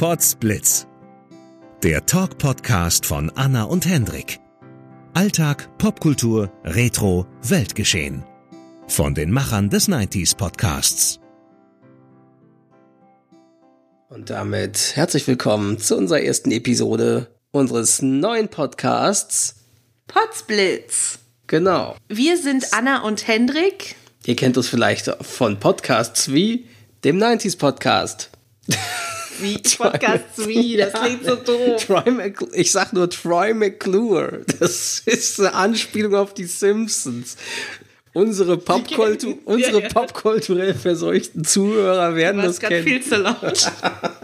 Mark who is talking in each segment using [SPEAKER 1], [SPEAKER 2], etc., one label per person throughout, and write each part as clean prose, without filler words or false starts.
[SPEAKER 1] Podsblitz. Der Talk-Podcast von Anna und Hendrik. Alltag, Popkultur, Retro, Weltgeschehen. Von den Machern des 90s Podcasts.
[SPEAKER 2] Und damit herzlich willkommen zu unserer ersten Episode unseres neuen Podcasts
[SPEAKER 3] Podsblitz.
[SPEAKER 2] Genau.
[SPEAKER 3] Wir sind Anna und Hendrik.
[SPEAKER 2] Ihr kennt uns vielleicht von Podcasts wie dem 90s Podcast.
[SPEAKER 3] Wie Podcasts wie, das klingt so doof.
[SPEAKER 2] Ich sag nur Troy McClure. Das ist eine Anspielung auf die Simpsons. Unsere popkulturell verseuchten Zuhörer werden das kennen.
[SPEAKER 3] Viel zu laut.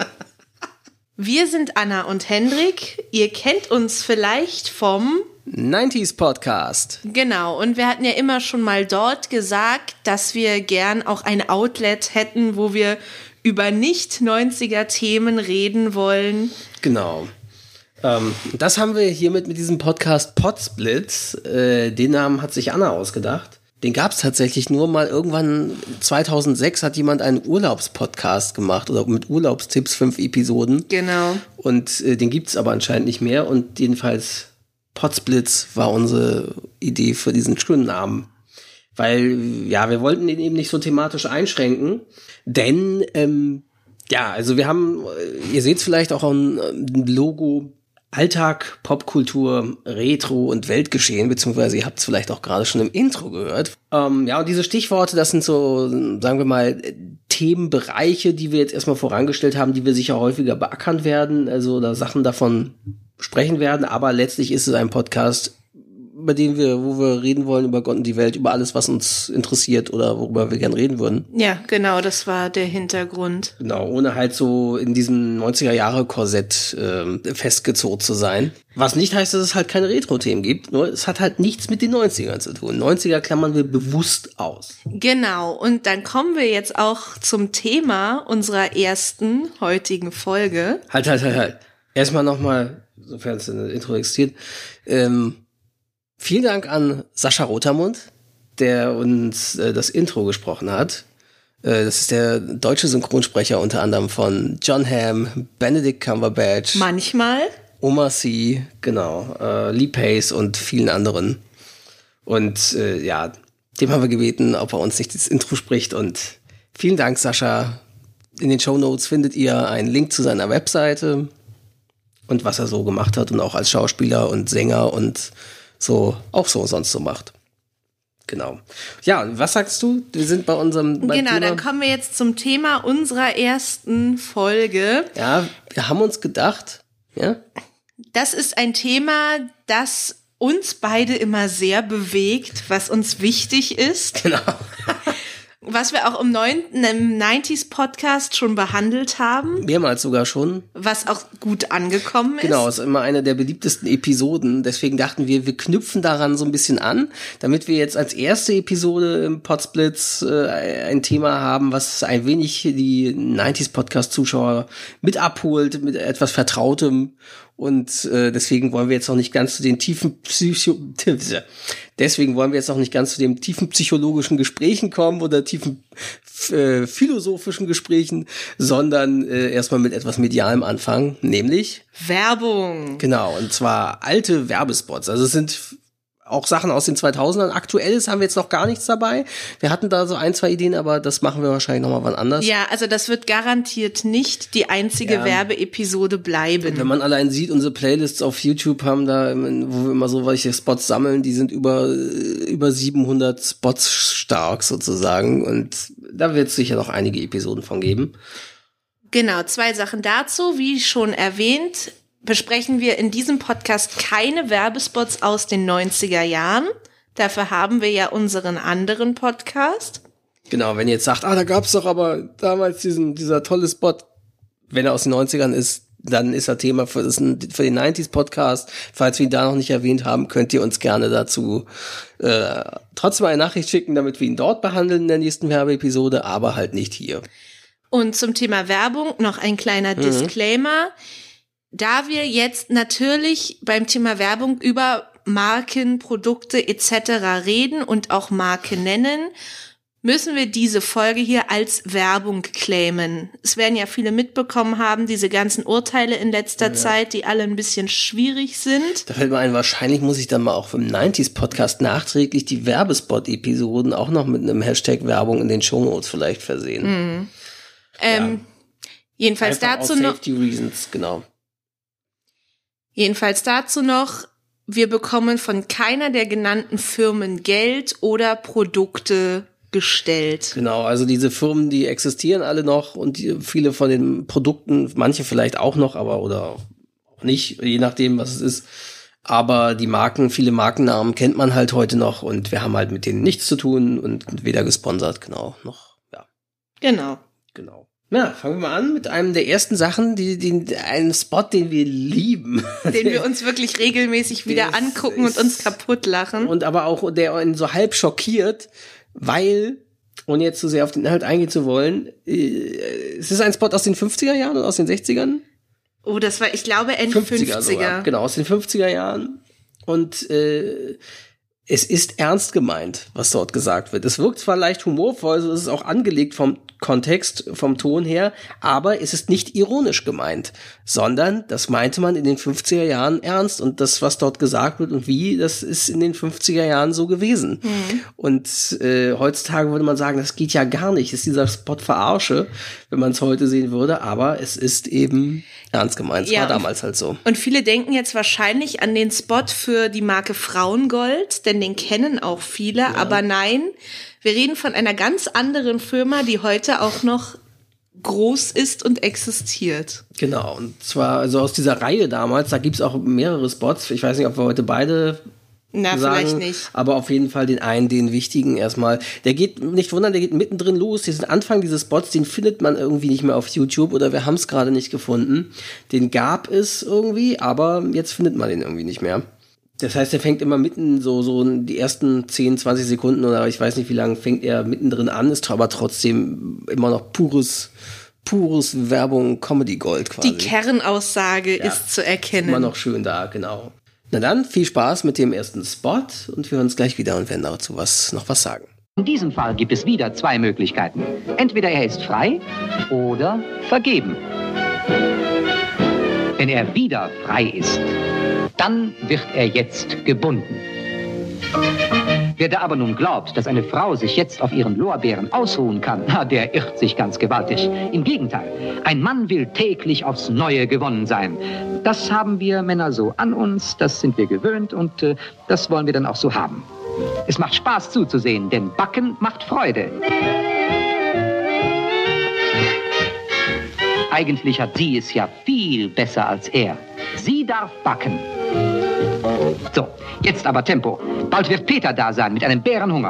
[SPEAKER 3] Wir sind Anna und Hendrik. Ihr kennt uns vielleicht vom
[SPEAKER 2] 90s Podcast.
[SPEAKER 3] Genau, und wir hatten ja immer schon mal dort gesagt, dass wir gern auch ein Outlet hätten, wo wir über Nicht-90er-Themen reden wollen.
[SPEAKER 2] Genau. Das haben wir hiermit mit diesem Podcast Podsblitz. Den Namen hat sich Anna ausgedacht. Den gab es tatsächlich nur mal irgendwann 2006 hat jemand einen Urlaubspodcast gemacht oder mit Urlaubstipps 5 Episoden.
[SPEAKER 3] Genau.
[SPEAKER 2] Und den gibt es aber anscheinend nicht mehr und jedenfalls Podsblitz war unsere Idee für diesen schönen Namen. Weil, ja, wir wollten den eben nicht so thematisch einschränken, denn, also wir haben, ihr seht es vielleicht auch am Logo, Alltag, Popkultur, Retro und Weltgeschehen, beziehungsweise ihr habt es vielleicht auch gerade schon im Intro gehört. Und diese Stichworte, das sind so, sagen wir mal, Themenbereiche, die wir jetzt erstmal vorangestellt haben, die wir sicher häufiger beackern werden, also da Sachen davon sprechen werden, aber letztlich ist es ein Podcast, wo wir reden wollen über Gott und die Welt, über alles, was uns interessiert oder worüber wir gern reden würden.
[SPEAKER 3] Ja, genau, das war der Hintergrund.
[SPEAKER 2] Genau, ohne halt so in diesem 90er-Jahre-Korsett festgezogen zu sein. Was nicht heißt, dass es halt keine Retro-Themen gibt, nur es hat halt nichts mit den 90ern zu tun. 90er klammern wir bewusst aus.
[SPEAKER 3] Genau, und dann kommen wir jetzt auch zum Thema unserer ersten heutigen Folge.
[SPEAKER 2] Halt. Erstmal nochmal, sofern es in der Intro existiert, vielen Dank an Sascha Rotermund, der uns das Intro gesprochen hat. Das ist der deutsche Synchronsprecher unter anderem von John Hamm, Benedict Cumberbatch.
[SPEAKER 3] Manchmal.
[SPEAKER 2] Omar Sy, genau, Lee Pace und vielen anderen. Und dem haben wir gebeten, ob er uns nicht das Intro spricht. Und vielen Dank, Sascha. In den Shownotes findet ihr einen Link zu seiner Webseite und was er so gemacht hat und auch als Schauspieler und Sänger und sonst so macht. Genau. Ja, was sagst du? Wir sind beim Thema.
[SPEAKER 3] Dann kommen wir jetzt zum Thema unserer ersten Folge.
[SPEAKER 2] Ja, wir haben uns gedacht, ja.
[SPEAKER 3] Das ist ein Thema, das uns beide immer sehr bewegt, was uns wichtig ist.
[SPEAKER 2] Genau.
[SPEAKER 3] Was wir auch im 90s Podcast schon behandelt haben.
[SPEAKER 2] Mehrmals sogar schon.
[SPEAKER 3] Was auch gut angekommen ist.
[SPEAKER 2] Genau, ist immer eine der beliebtesten Episoden. Deswegen dachten wir knüpfen daran so ein bisschen an, damit wir jetzt als erste Episode im Podsblitz ein Thema haben, was ein wenig die 90s Podcast-Zuschauer mit abholt, mit etwas Vertrautem. Und deswegen wollen wir jetzt noch nicht ganz zu den tiefen psychologischen Gesprächen kommen oder tiefen philosophischen Gesprächen, sondern erstmal mit etwas Medialem anfangen, nämlich
[SPEAKER 3] Werbung.
[SPEAKER 2] Genau, und zwar alte Werbespots. Also es sind auch Sachen aus den 2000ern. Aktuelles haben wir jetzt noch gar nichts dabei. Wir hatten da so 1, 2 Ideen, aber das machen wir wahrscheinlich nochmal wann anders.
[SPEAKER 3] Ja, also das wird garantiert nicht die einzige Werbeepisode bleiben.
[SPEAKER 2] Wenn man allein sieht, unsere Playlists auf YouTube haben da, wo wir immer so welche Spots sammeln, die sind über 700 Spots stark sozusagen und da wird es sicher noch einige Episoden von geben.
[SPEAKER 3] Genau, 2 Sachen dazu. Wie schon erwähnt, besprechen wir in diesem Podcast keine Werbespots aus den 90er Jahren. Dafür haben wir ja unseren anderen Podcast.
[SPEAKER 2] Genau, wenn ihr jetzt sagt, da gab's doch aber damals dieser tolle Spot, wenn er aus den 90ern ist, dann ist er Thema für den 90s Podcast. Falls wir ihn da noch nicht erwähnt haben, könnt ihr uns gerne dazu trotzdem eine Nachricht schicken, damit wir ihn dort behandeln in der nächsten Werbeepisode, aber halt nicht hier.
[SPEAKER 3] Und zum Thema Werbung noch ein kleiner Disclaimer. Da wir jetzt natürlich beim Thema Werbung über Marken, Produkte etc. reden und auch Marken nennen, müssen wir diese Folge hier als Werbung claimen. Es werden ja viele mitbekommen haben, diese ganzen Urteile in letzter Zeit, die alle ein bisschen schwierig sind.
[SPEAKER 2] Da fällt mir ein, wahrscheinlich muss ich dann mal auch im 90s-Podcast nachträglich die Werbespot-Episoden auch noch mit einem Hashtag Werbung in den Shownotes vielleicht versehen.
[SPEAKER 3] Jedenfalls
[SPEAKER 2] einfach
[SPEAKER 3] dazu
[SPEAKER 2] aus
[SPEAKER 3] noch.
[SPEAKER 2] Safety Reasons, genau.
[SPEAKER 3] Jedenfalls dazu noch, wir bekommen von keiner der genannten Firmen Geld oder Produkte gestellt.
[SPEAKER 2] Genau, also diese Firmen, die existieren alle noch und viele von den Produkten, manche vielleicht auch noch, aber oder auch nicht, je nachdem, was es ist. Aber die Marken, viele Markennamen kennt man halt heute noch und wir haben halt mit denen nichts zu tun und weder gesponsert, genau, noch, ja.
[SPEAKER 3] Genau.
[SPEAKER 2] Na, fangen wir mal an mit einem der ersten Sachen, einen Spot, den wir lieben.
[SPEAKER 3] Den wir uns wirklich regelmäßig wieder angucken und uns kaputt lachen.
[SPEAKER 2] Und aber auch, der einen so halb schockiert, weil, ohne jetzt zu sehr auf den Inhalt eingehen zu wollen, es ist ein Spot aus den 50er Jahren oder aus den 60ern?
[SPEAKER 3] Oh, das war, ich glaube, Ende 50er.
[SPEAKER 2] Sogar. Genau, aus den 50er Jahren. Und es ist ernst gemeint, was dort gesagt wird. Es wirkt zwar leicht humorvoll, so ist es auch angelegt vom Kontext, vom Ton her, aber es ist nicht ironisch gemeint, sondern das meinte man in den 50er Jahren ernst und das, was dort gesagt wird und wie, das ist in den 50er Jahren so gewesen. Und heutzutage würde man sagen, das geht ja gar nicht, ist dieser Spot Verarsche, wenn man es heute sehen würde, aber es ist eben ernst gemeint. Es war damals halt so.
[SPEAKER 3] Und viele denken jetzt wahrscheinlich an den Spot für die Marke Frauengold, denn den kennen auch viele, aber nein, wir reden von einer ganz anderen Firma, die heute auch noch groß ist und existiert.
[SPEAKER 2] Genau, und zwar also aus dieser Reihe damals, da gibt's auch mehrere Spots, ich weiß nicht, ob wir heute beide sagen,
[SPEAKER 3] vielleicht nicht.
[SPEAKER 2] Aber auf jeden Fall den wichtigen erstmal. Der geht, nicht wundern, der geht mittendrin los. Diesen Anfang dieses Spots, den findet man irgendwie nicht mehr auf YouTube oder wir haben es gerade nicht gefunden. Den gab es irgendwie, aber jetzt findet man den irgendwie nicht mehr. Das heißt, er fängt immer mitten so die ersten 10, 20 Sekunden oder ich weiß nicht wie lange fängt er mittendrin an, ist aber trotzdem immer noch pures Werbung, Comedy Gold quasi.
[SPEAKER 3] Die Kernaussage ist zu erkennen.
[SPEAKER 2] Immer noch schön da, genau. Na dann, viel Spaß mit dem ersten Spot und wir hören uns gleich wieder und werden dazu noch was sagen.
[SPEAKER 4] In diesem Fall gibt es wieder zwei Möglichkeiten. Entweder er ist frei oder vergeben. Wenn er wieder frei ist, dann wird er jetzt gebunden. Wer da aber nun glaubt, dass eine Frau sich jetzt auf ihren Lorbeeren ausruhen kann, der irrt sich ganz gewaltig. Im Gegenteil, ein Mann will täglich aufs Neue gewonnen sein. Das haben wir Männer so an uns, das sind wir gewöhnt und das wollen wir dann auch so haben. Es macht Spaß zuzusehen, denn Backen macht Freude. Eigentlich hat sie es ja viel besser als er. Sie darf backen. So, jetzt aber Tempo. Bald wird Peter da sein mit einem Bärenhunger.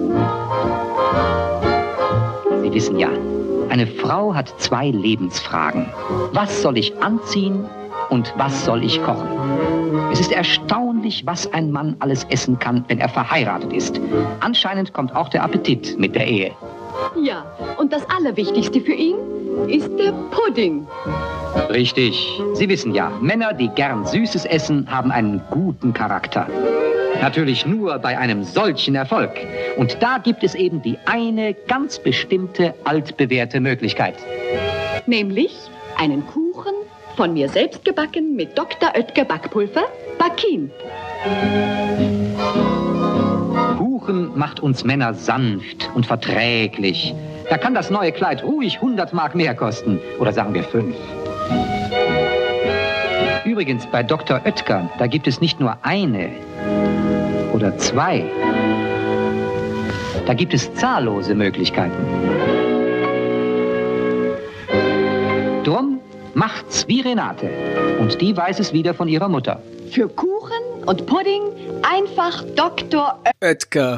[SPEAKER 4] Sie wissen ja, eine Frau hat zwei Lebensfragen. Was soll ich anziehen und was soll ich kochen? Es ist erstaunlich, was ein Mann alles essen kann, wenn er verheiratet ist. Anscheinend kommt auch der Appetit mit der Ehe.
[SPEAKER 5] Ja, und das Allerwichtigste für ihn ist der Pudding.
[SPEAKER 4] Richtig. Sie wissen ja, Männer, die gern Süßes essen, haben einen guten Charakter. Natürlich nur bei einem solchen Erfolg. Und da gibt es eben die eine ganz bestimmte altbewährte Möglichkeit.
[SPEAKER 5] Nämlich einen Kuchen von mir selbst gebacken mit Dr. Oetker Backpulver, Backin.
[SPEAKER 4] Kuchen macht uns Männer sanft und verträglich. Da kann das neue Kleid ruhig 100 Mark mehr kosten. Oder sagen wir 5. Übrigens, bei Dr. Oetker, da gibt es nicht nur eine oder zwei. Da gibt es zahllose Möglichkeiten. Drum macht's wie Renate. Und die weiß es wieder von ihrer Mutter.
[SPEAKER 5] Für Kuchen und Pudding einfach Dr.
[SPEAKER 2] Oetker.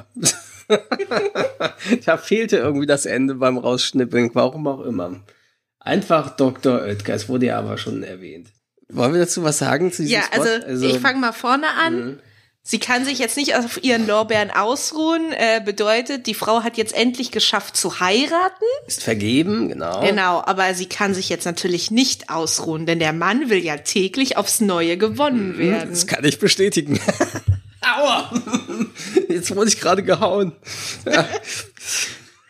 [SPEAKER 2] Da fehlte irgendwie das Ende beim Rausschnippeln, warum auch immer. Einfach Dr. Oetker, es wurde ja aber schon erwähnt. Wollen wir dazu was sagen zu diesem Spot?
[SPEAKER 3] Also ich fange mal vorne an. Sie kann sich jetzt nicht auf ihren Lorbeeren ausruhen, bedeutet, die Frau hat jetzt endlich geschafft zu heiraten.
[SPEAKER 2] Ist vergeben, genau.
[SPEAKER 3] Genau, aber sie kann sich jetzt natürlich nicht ausruhen, denn der Mann will ja täglich aufs Neue gewonnen werden.
[SPEAKER 2] Das kann ich bestätigen. Aua! Jetzt wurde ich gerade gehauen. Ja.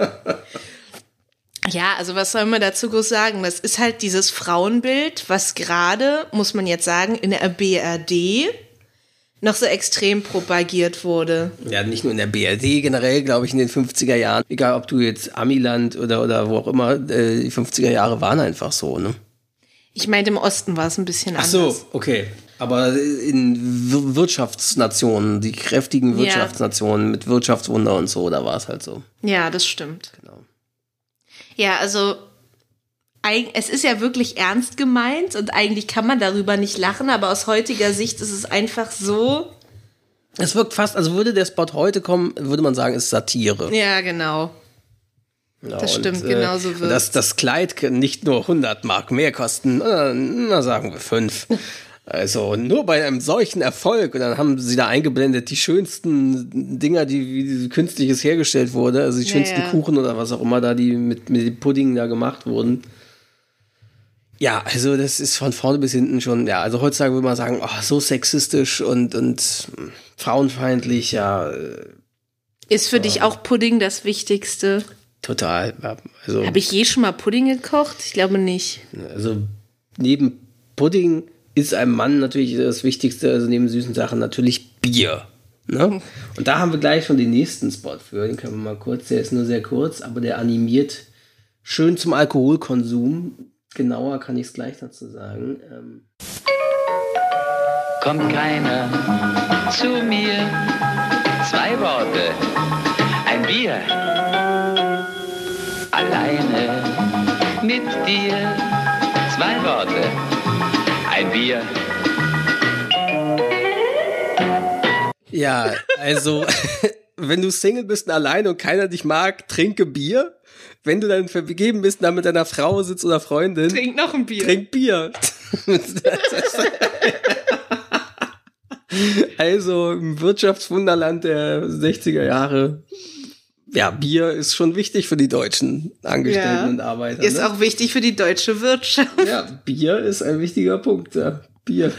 [SPEAKER 3] Ja, also was soll man dazu groß sagen? Das ist halt dieses Frauenbild, was gerade, muss man jetzt sagen, in der BRD noch so extrem propagiert wurde.
[SPEAKER 2] Ja, nicht nur in der BRD, generell, glaube ich, in den 50er Jahren. Egal, ob du jetzt Amiland oder wo auch immer, die 50er Jahre waren einfach so, ne?
[SPEAKER 3] Ich meinte, im Osten war es ein bisschen anders.
[SPEAKER 2] Ach so, okay. Aber in Wirtschaftsnationen, die kräftigen Wirtschaftsnationen mit Wirtschaftswunder und so, da war es halt so.
[SPEAKER 3] Ja, das stimmt.
[SPEAKER 2] Genau.
[SPEAKER 3] Ja, also es ist ja wirklich ernst gemeint und eigentlich kann man darüber nicht lachen, aber aus heutiger Sicht ist es einfach so.
[SPEAKER 2] Es wirkt fast, also würde der Spot heute kommen, würde man sagen, ist Satire.
[SPEAKER 3] Ja, genau.
[SPEAKER 2] Ja,
[SPEAKER 3] das stimmt, genau so wird
[SPEAKER 2] es. Das Kleid kann nicht nur 100 Mark mehr kosten, na sagen wir 5. Also nur bei einem solchen Erfolg, und dann haben sie da eingeblendet die schönsten Dinger, wie künstliches hergestellt wurde, also die schönsten Kuchen oder was auch immer da, die mit dem Pudding da gemacht wurden. Ja, also das ist von vorne bis hinten schon, ja, also heutzutage würde man sagen, oh, so sexistisch und frauenfeindlich, ja.
[SPEAKER 3] Ist für dich auch Pudding das Wichtigste?
[SPEAKER 2] Total. Also,
[SPEAKER 3] habe ich je schon mal Pudding gekocht? Ich glaube nicht.
[SPEAKER 2] Also neben Pudding ist einem Mann natürlich das Wichtigste, also neben süßen Sachen natürlich Bier. Ne? Und da haben wir gleich schon den nächsten Spot für. Den können wir mal kurz, der ist nur sehr kurz, aber der animiert schön zum Alkoholkonsum. Genauer kann ich es gleich dazu sagen.
[SPEAKER 6] Kommt keiner zu mir, 2 Worte, ein Bier. Alleine mit dir, 2 Worte, ein Bier.
[SPEAKER 2] Ja, also, wenn du Single bist und alleine und keiner dich mag, trinke Bier. Wenn du dann vergeben bist und dann mit deiner Frau sitzt oder Freundin,
[SPEAKER 3] trink noch ein Bier.
[SPEAKER 2] Trink Bier. Also im Wirtschaftswunderland der 60er Jahre, ja, Bier ist schon wichtig für die deutschen Angestellten und Arbeiter.
[SPEAKER 3] Ist auch wichtig für die deutsche Wirtschaft.
[SPEAKER 2] Ja, Bier ist ein wichtiger Punkt. Ja. Bier.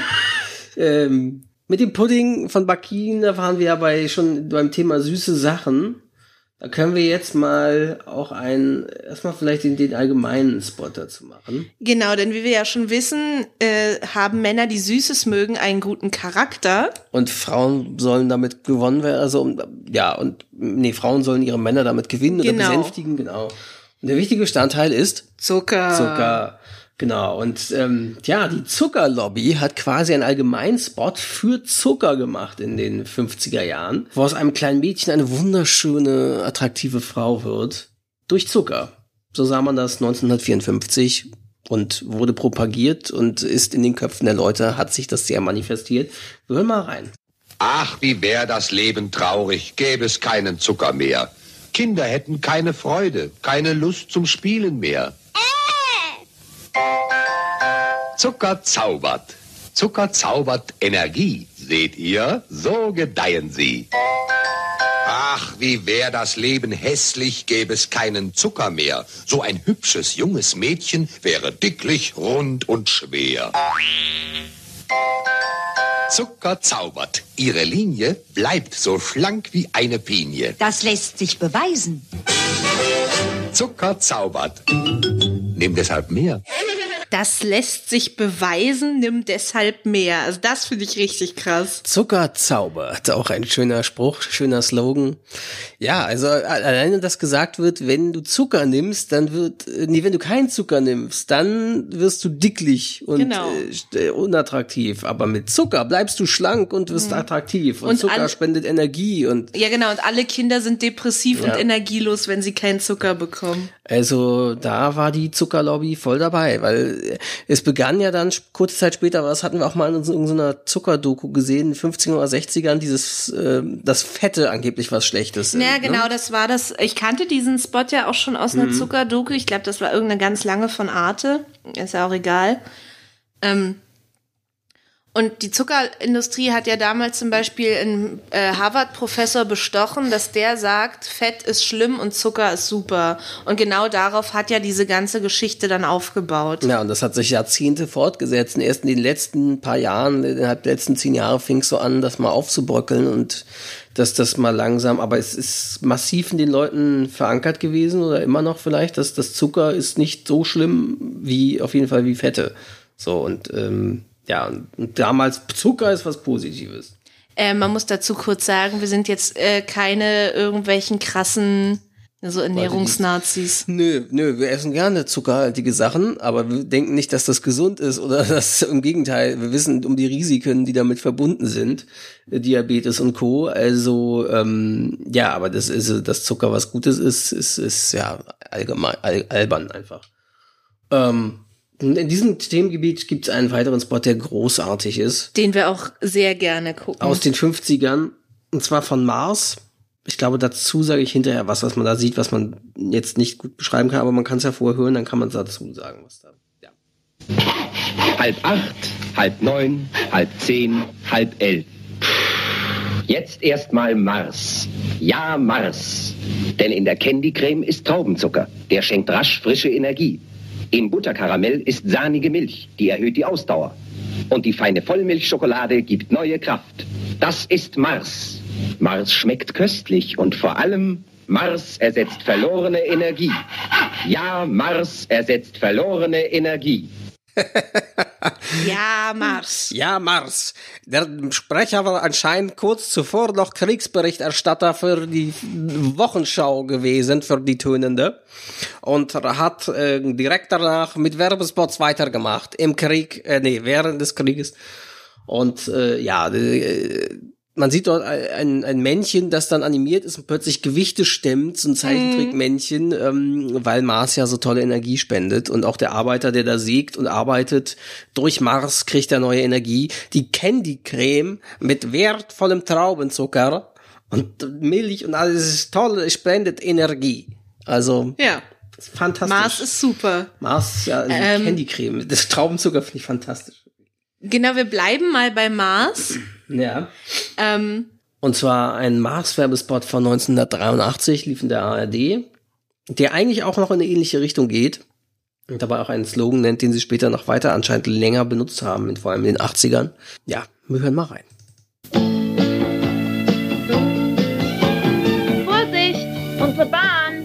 [SPEAKER 2] Mit dem Pudding von Bakin, da waren wir ja schon beim Thema süße Sachen. Da können wir jetzt mal auch erstmal vielleicht den allgemeinen Spot dazu machen.
[SPEAKER 3] Genau, denn wie wir ja schon wissen, haben Männer, die Süßes mögen, einen guten Charakter.
[SPEAKER 2] Und Frauen sollen damit gewonnen werden, Frauen sollen ihre Männer damit gewinnen oder besänftigen, genau. Und der wichtige Bestandteil ist Zucker. Genau, und die Zuckerlobby hat quasi einen Allgemeinspot für Zucker gemacht in den 50er Jahren, wo aus einem kleinen Mädchen eine wunderschöne, attraktive Frau wird. Durch Zucker. So sah man das 1954 und wurde propagiert und ist in den Köpfen der Leute, hat sich das sehr manifestiert. Wir hören mal rein.
[SPEAKER 7] Ach, wie wär das Leben traurig, gäbe es keinen Zucker mehr. Kinder hätten keine Freude, keine Lust zum Spielen mehr. Zucker zaubert. Zucker zaubert Energie. Seht ihr? So gedeihen sie. Ach, wie wär das Leben hässlich, gäbe es keinen Zucker mehr. So ein hübsches, junges Mädchen wäre dicklich, rund und schwer. Zucker zaubert. Ihre Linie bleibt so schlank wie eine Pinie.
[SPEAKER 8] Das lässt sich beweisen.
[SPEAKER 7] Zucker zaubert. Nimm deshalb mehr.
[SPEAKER 3] Das lässt sich beweisen, nimm deshalb mehr. Also das finde ich richtig krass.
[SPEAKER 2] Zucker zaubert, auch ein schöner Spruch, schöner Slogan. Ja, also alleine, dass gesagt wird, wenn du Zucker nimmst, dann wenn du keinen Zucker nimmst, dann wirst du dicklich und unattraktiv. Aber mit Zucker bleibst du schlank und wirst attraktiv. Und Zucker spendet Energie. Ja,
[SPEAKER 3] genau. Und alle Kinder sind depressiv und energielos, wenn sie keinen Zucker bekommen.
[SPEAKER 2] Also da war die Zuckerlobby voll dabei, weil es begann ja dann kurze Zeit später, was hatten wir auch mal in irgendeiner Zuckerdoku gesehen, in den 50er oder 60ern, das Fette angeblich was Schlechtes.
[SPEAKER 3] Ja, genau, das war das. Ich kannte diesen Spot ja auch schon aus einer Zuckerdoku. Ich glaube, das war irgendeine ganz lange von Arte. Ist ja auch egal. Und die Zuckerindustrie hat ja damals zum Beispiel einen Harvard-Professor bestochen, dass der sagt, Fett ist schlimm und Zucker ist super. Und genau darauf hat ja diese ganze Geschichte dann aufgebaut.
[SPEAKER 2] Ja, und das hat sich Jahrzehnte fortgesetzt. Und erst in den letzten paar Jahren, innerhalb der letzten 10 Jahre, fing es so an, das mal aufzubröckeln und dass das mal langsam, aber es ist massiv in den Leuten verankert gewesen oder immer noch vielleicht, dass das Zucker ist nicht so schlimm wie, auf jeden Fall wie Fette. So, und ja, und damals Zucker ist was Positives.
[SPEAKER 3] Man muss dazu kurz sagen, wir sind jetzt keine irgendwelchen krassen so Ernährungsnazis.
[SPEAKER 2] Nö, wir essen gerne zuckerhaltige Sachen, aber wir denken nicht, dass das gesund ist oder das im Gegenteil. Wir wissen um die Risiken, die damit verbunden sind, Diabetes und Co. Also ja, aber das ist, dass Zucker was Gutes ist ja allgemein albern einfach. In diesem Themengebiet gibt es einen weiteren Spot, der großartig ist.
[SPEAKER 3] Den wir auch sehr gerne gucken.
[SPEAKER 2] Aus den 50ern, und zwar von Mars. Ich glaube, dazu sage ich hinterher was man da sieht, was man jetzt nicht gut beschreiben kann, aber man kann es ja vorher hören, dann kann man dazu sagen, was da. Ja.
[SPEAKER 9] 7:30, 8:30, 9:30, 10:30. Jetzt erstmal Mars. Ja, Mars. Denn in der Candy-Creme ist Traubenzucker. Der schenkt rasch frische Energie. Im Butterkaramell ist sahnige Milch, die erhöht die Ausdauer. Und die feine Vollmilchschokolade gibt neue Kraft. Das ist Mars. Mars schmeckt köstlich und vor allem Mars ersetzt verlorene Energie. Ja, Mars ersetzt verlorene Energie.
[SPEAKER 3] Ja, Mars.
[SPEAKER 2] Ja, Mars. Der Sprecher war anscheinend kurz zuvor noch Kriegsberichterstatter für die Wochenschau gewesen, für die Tönende. Und hat direkt danach mit Werbespots weitergemacht. Im Krieg, während des Krieges. Und ja, man sieht dort ein Männchen, das dann animiert ist und plötzlich Gewichte stemmt, so ein Zeichentrickmännchen, weil Mars ja so tolle Energie spendet. Und auch der Arbeiter, der da sägt und arbeitet, durch Mars kriegt er neue Energie. Die Candy-Creme mit wertvollem Traubenzucker und Milch und alles ist toll, spendet Energie. Also,
[SPEAKER 3] ja.
[SPEAKER 2] Fantastisch.
[SPEAKER 3] Mars ist super.
[SPEAKER 2] Mars, ja, also Candy-Creme. Das Traubenzucker finde ich fantastisch.
[SPEAKER 3] Genau, wir bleiben mal bei Mars.
[SPEAKER 2] Ja. Und zwar ein Mars-Werbespot von 1983, lief in der ARD, der eigentlich auch noch in eine ähnliche Richtung geht und dabei auch einen Slogan nennt, den sie später noch weiter anscheinend länger benutzt haben, vor allem in den 80ern. Ja, wir hören mal rein.
[SPEAKER 10] Vorsicht, unsere Bahn!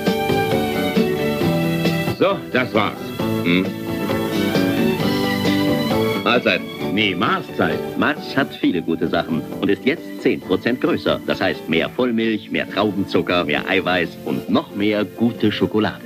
[SPEAKER 11] So, das war's. Mahlzeit. Nee, Marszeit. Mars hat viele gute Sachen und ist jetzt 10% größer. Das heißt mehr Vollmilch, mehr Traubenzucker, mehr Eiweiß und noch mehr gute Schokolade.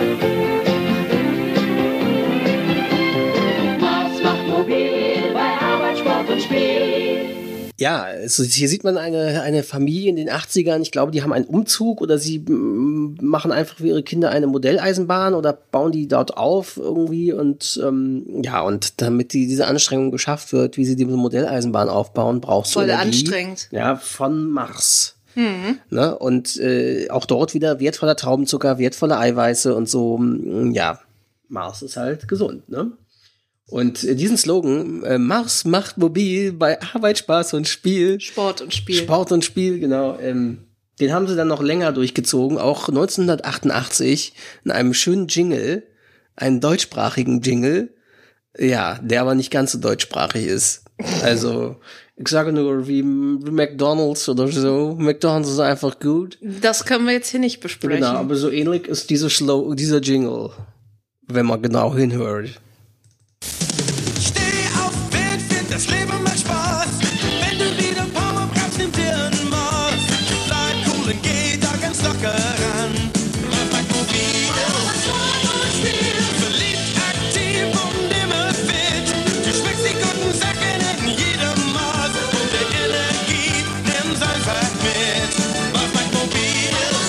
[SPEAKER 12] Mars macht mobil bei Arbeit, Sport und Spiel.
[SPEAKER 2] Ja, also hier sieht man eine Familie in den 80ern, ich glaube, die haben einen Umzug oder sie machen einfach für ihre Kinder eine Modelleisenbahn oder bauen die dort auf irgendwie und ja, und damit diese Anstrengung geschafft wird, wie sie die Modelleisenbahn aufbauen, brauchst du Energie.
[SPEAKER 3] Voll anstrengend.
[SPEAKER 2] Ja, von Mars. Ne? Und auch dort wieder wertvoller Traubenzucker, wertvolle Eiweiße und so, ja, Mars ist halt gesund, ne? Und diesen Slogan, Mars macht mobil bei Arbeit, Spaß und Spiel.
[SPEAKER 3] Sport und Spiel.
[SPEAKER 2] Sport und Spiel, genau. Den haben sie dann noch länger durchgezogen, auch 1988 in einem schönen Jingle, einen deutschsprachigen Jingle, ja, der aber nicht ganz so deutschsprachig ist. Also, ich sage nur wie McDonald's oder so. McDonald's ist einfach gut.
[SPEAKER 3] Das können wir jetzt hier nicht besprechen.
[SPEAKER 2] Genau, aber so ähnlich ist dieser Jingle, wenn man genau hinhört.
[SPEAKER 12] Das Leben macht Spaß, wenn du wieder Power brauchst, nimm dir einen Mars. Bleib cool und geh da ganz locker ran. Mach mein mobil, verliebt, aktiv und immer fit. Du schmeckst die guten Sachen in jedem Maß und der Energie nimm's einfach mit. Mach mein mobil,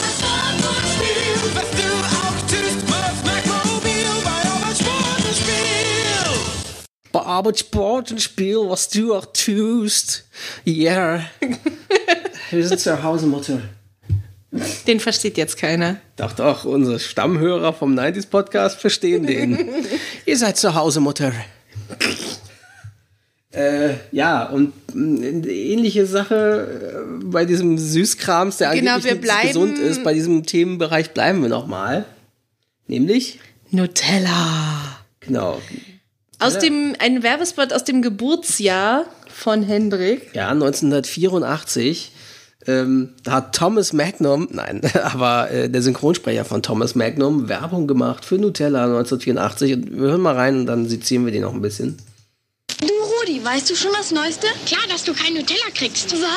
[SPEAKER 12] was du auch tust, mach mein mobil bei Arbeit, Sport und Spiel.
[SPEAKER 2] Bei Arbeit, Sport und Spiel, was du auch tust. Yeah. Wir sind zu Hause, Mutter.
[SPEAKER 3] Den versteht jetzt keiner.
[SPEAKER 2] Doch, unsere Stammhörer vom 90s Podcast verstehen den. Ihr seid zu Hause, Mutter. Ja, und eine ähnliche Sache bei diesem Süßkrams, der angeblich nicht gesund ist. Bei diesem Themenbereich bleiben wir nochmal. Nämlich
[SPEAKER 3] Nutella.
[SPEAKER 2] Genau.
[SPEAKER 3] Ein Werbespot aus dem Geburtsjahr von Hendrik.
[SPEAKER 2] Ja, 1984. Da hat Thomas Magnum, der Synchronsprecher von Thomas Magnum, Werbung gemacht für Nutella 1984. Und wir hören mal rein und dann sezieren wir den noch ein bisschen.
[SPEAKER 10] Du, Rudi, weißt du schon das Neueste? Klar, dass du kein Nutella kriegst. Was?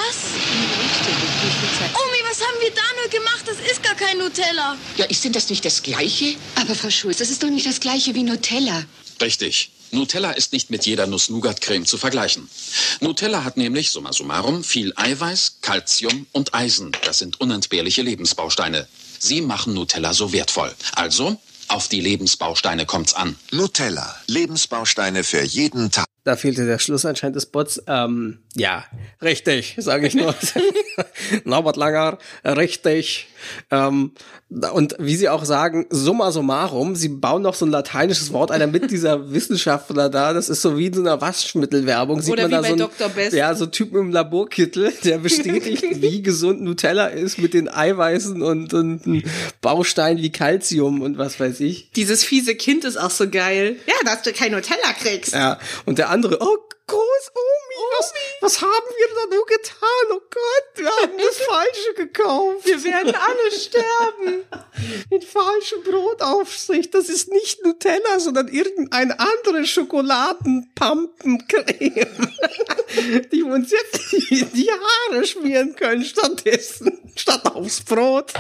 [SPEAKER 10] Omi, was haben wir da nur gemacht? Das ist gar kein Nutella.
[SPEAKER 13] Ja, ist das nicht das Gleiche? Aber Frau Schulz, das ist doch nicht das Gleiche wie Nutella.
[SPEAKER 14] Richtig. Nutella ist nicht mit jeder Nuss-Nougat-Creme zu vergleichen. Nutella hat nämlich, summa summarum, viel Eiweiß, Calcium und Eisen. Das sind unentbehrliche Lebensbausteine. Sie machen Nutella so wertvoll. Also, auf die Lebensbausteine kommt's an.
[SPEAKER 15] Nutella. Lebensbausteine für jeden Tag.
[SPEAKER 2] Da fehlte der Schluss anscheinend des Spots. Ja, richtig, sage ich nur. Norbert Langer, richtig. Und wie sie auch sagen, summa summarum, sie bauen noch so ein lateinisches Wort ein, damit dieser Wissenschaftler da, das ist so wie in so einer Waschmittelwerbung. Sieht
[SPEAKER 3] oder
[SPEAKER 2] man
[SPEAKER 3] wie
[SPEAKER 2] da
[SPEAKER 3] bei
[SPEAKER 2] so
[SPEAKER 3] Dr. Best.
[SPEAKER 2] Ja, so Typen im Laborkittel, der bestätigt, wie gesund Nutella ist mit den Eiweißen und Bausteinen wie Calcium und was weiß ich.
[SPEAKER 3] Dieses fiese Kind ist auch so geil. Ja, dass du kein Nutella kriegst.
[SPEAKER 2] Ja, und der andere, oh, Groß-Omi, was haben wir da nur getan? Oh Gott, wir haben das Falsche gekauft.
[SPEAKER 3] Wir werden alle sterben.
[SPEAKER 2] Mit falschem Brotaufstrich. Das ist nicht Nutella, sondern irgendeine andere Schokoladenpampencreme, die wir uns jetzt die Haare schmieren können statt aufs Brot.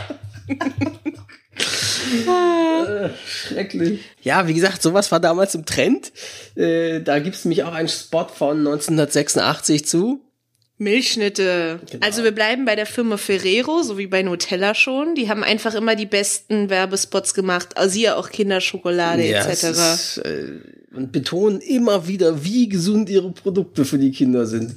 [SPEAKER 2] Schrecklich. Ja, wie gesagt, sowas war damals im Trend. Da gibt's nämlich auch einen Spot von 1986 zu.
[SPEAKER 3] Milchschnitte. Genau. Also wir bleiben bei der Firma Ferrero, so wie bei Nutella schon. Die haben einfach immer die besten Werbespots gemacht. Also hier auch Kinderschokolade etc.
[SPEAKER 2] Und betonen immer wieder, wie gesund ihre Produkte für die Kinder sind.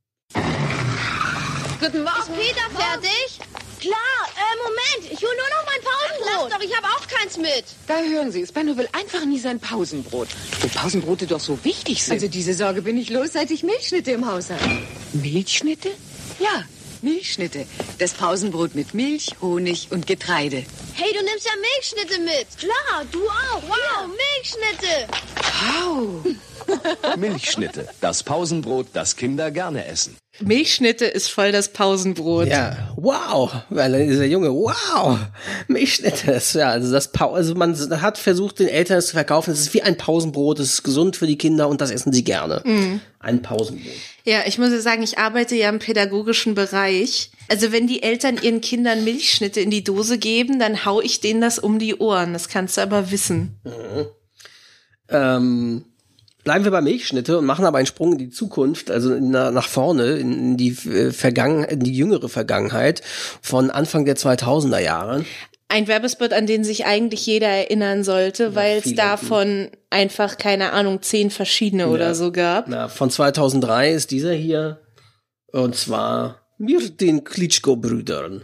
[SPEAKER 10] Guten Morgen. Ist Peter fertig? Klar, Moment, ich hole nur noch mein Pausenbrot. Lass doch, ich habe auch keins mit.
[SPEAKER 13] Da hören Sie es, Benno will einfach nie sein Pausenbrot. Wo Pausenbrote doch so wichtig sind.
[SPEAKER 16] Also diese Sorge bin ich los, seit ich Milchschnitte im Haus habe.
[SPEAKER 13] Milchschnitte?
[SPEAKER 16] Ja, Milchschnitte. Das Pausenbrot mit Milch, Honig und Getreide.
[SPEAKER 10] Hey, du nimmst ja Milchschnitte mit. Klar, du auch. Wow, Milchschnitte.
[SPEAKER 13] Wow.
[SPEAKER 17] Milchschnitte, das Pausenbrot, das Kinder gerne essen.
[SPEAKER 3] Milchschnitte ist voll das Pausenbrot.
[SPEAKER 2] Ja, wow, weil dieser Junge, wow, Milchschnitte ist ja, also man hat versucht, den Eltern es zu verkaufen, es ist wie ein Pausenbrot, es ist gesund für die Kinder und das essen sie gerne. Mhm. Ein Pausenbrot.
[SPEAKER 3] Ja, ich muss ja sagen, ich arbeite ja im pädagogischen Bereich. Also wenn die Eltern ihren Kindern Milchschnitte in die Dose geben, dann hau ich denen das um die Ohren, das kannst du aber wissen.
[SPEAKER 2] Mhm. Bleiben wir bei Milchschnitte und machen aber einen Sprung in die Zukunft, also nach vorne, in die jüngere Vergangenheit von Anfang der 2000er Jahre.
[SPEAKER 3] Ein Werbespot, an den sich eigentlich jeder erinnern sollte, weil es davon einfach, keine Ahnung, 10 verschiedene oder so gab.
[SPEAKER 2] Na, von 2003 ist dieser hier, und zwar mit den Klitschko-Brüdern.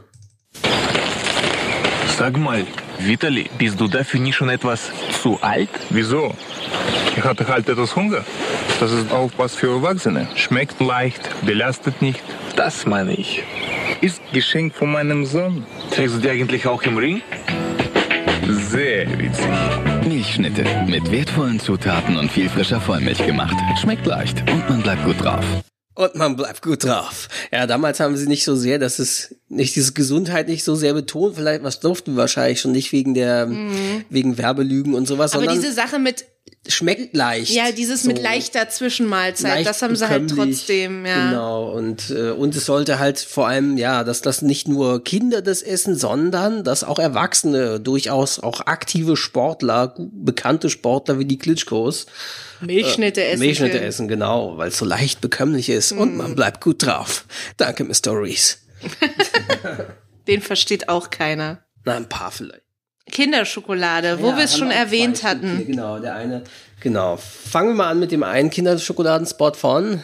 [SPEAKER 18] Sag mal, Vitali, bist du dafür nicht schon etwas zu alt? Wieso? Ich hatte halt etwas Hunger. Das ist auch was für Erwachsene. Schmeckt leicht, belastet nicht. Das meine ich. Ist Geschenk von meinem Sohn. Trägst du die eigentlich auch im Ring? Sehr witzig.
[SPEAKER 19] Milchschnitte mit wertvollen Zutaten und viel frischer Vollmilch gemacht. Schmeckt leicht und man bleibt gut drauf.
[SPEAKER 2] Und man bleibt gut drauf. Ja, damals haben sie nicht so sehr, dass es nicht diese Gesundheit nicht so sehr betont. Vielleicht, was durften wir wahrscheinlich schon nicht wegen Werbelügen und sowas.
[SPEAKER 3] Aber
[SPEAKER 2] sondern
[SPEAKER 3] diese Sache mit
[SPEAKER 2] schmeckt leicht.
[SPEAKER 3] Ja, dieses so mit leichter Zwischenmahlzeit,
[SPEAKER 2] leicht
[SPEAKER 3] das haben sie halt trotzdem, ja.
[SPEAKER 2] Genau, und es sollte halt vor allem, ja, dass das nicht nur Kinder das essen, sondern dass auch Erwachsene, durchaus auch aktive Sportler, bekannte Sportler wie die Klitschkos,
[SPEAKER 3] Milchschnitte
[SPEAKER 2] essen, genau, weil es so leicht bekömmlich ist und man bleibt gut drauf. Danke, Mr. Reese.
[SPEAKER 3] Den versteht auch keiner.
[SPEAKER 2] Na, ein paar vielleicht.
[SPEAKER 3] Kinderschokolade, wo wir es schon erwähnt hatten.
[SPEAKER 2] Genau, der eine. Genau. Fangen wir mal an mit dem einen Kinderschokoladenspot von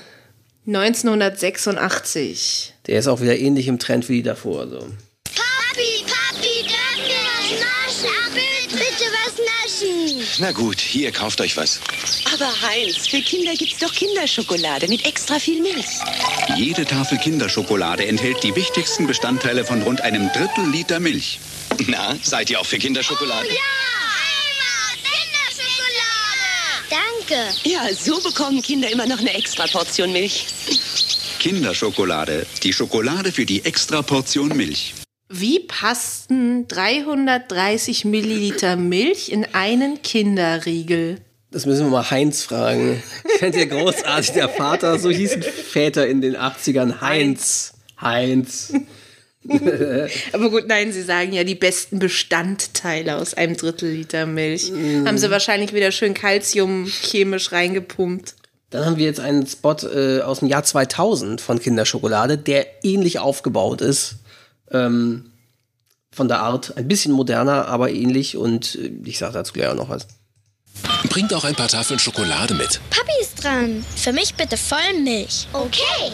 [SPEAKER 3] 1986.
[SPEAKER 2] Der ist auch wieder ähnlich im Trend wie die davor. So.
[SPEAKER 10] Papi, darf mir was naschen? Bitte was naschen.
[SPEAKER 20] Na gut, hier, kauft euch was.
[SPEAKER 21] Aber Heinz, für Kinder gibt's doch Kinderschokolade mit extra viel Milch.
[SPEAKER 22] Jede Tafel Kinderschokolade enthält die wichtigsten Bestandteile von rund einem Drittel Liter Milch.
[SPEAKER 20] Na, seid ihr auch für Kinderschokolade?
[SPEAKER 10] Oh, ja! Kinderschokolade! Danke.
[SPEAKER 21] Ja, so bekommen Kinder immer noch eine extra Portion Milch.
[SPEAKER 22] Kinderschokolade, die Schokolade für die extra Portion Milch.
[SPEAKER 3] Wie passten 330 Milliliter Milch in einen Kinderriegel?
[SPEAKER 2] Das müssen wir mal Heinz fragen. Ich fände ja großartig, der Vater, so hießen Väter in den 80ern. Heinz.
[SPEAKER 3] Aber gut, nein, Sie sagen ja die besten Bestandteile aus einem Drittel Liter Milch. Haben Sie wahrscheinlich wieder schön Calcium chemisch reingepumpt.
[SPEAKER 2] Dann haben wir jetzt einen Spot aus dem Jahr 2000 von Kinderschokolade, der ähnlich aufgebaut ist. Von der Art ein bisschen moderner, aber ähnlich. Und ich sage dazu gleich auch noch was.
[SPEAKER 1] Bringt auch ein paar Tafeln Schokolade mit.
[SPEAKER 10] Papi ist dran. Für mich bitte Vollmilch. Okay.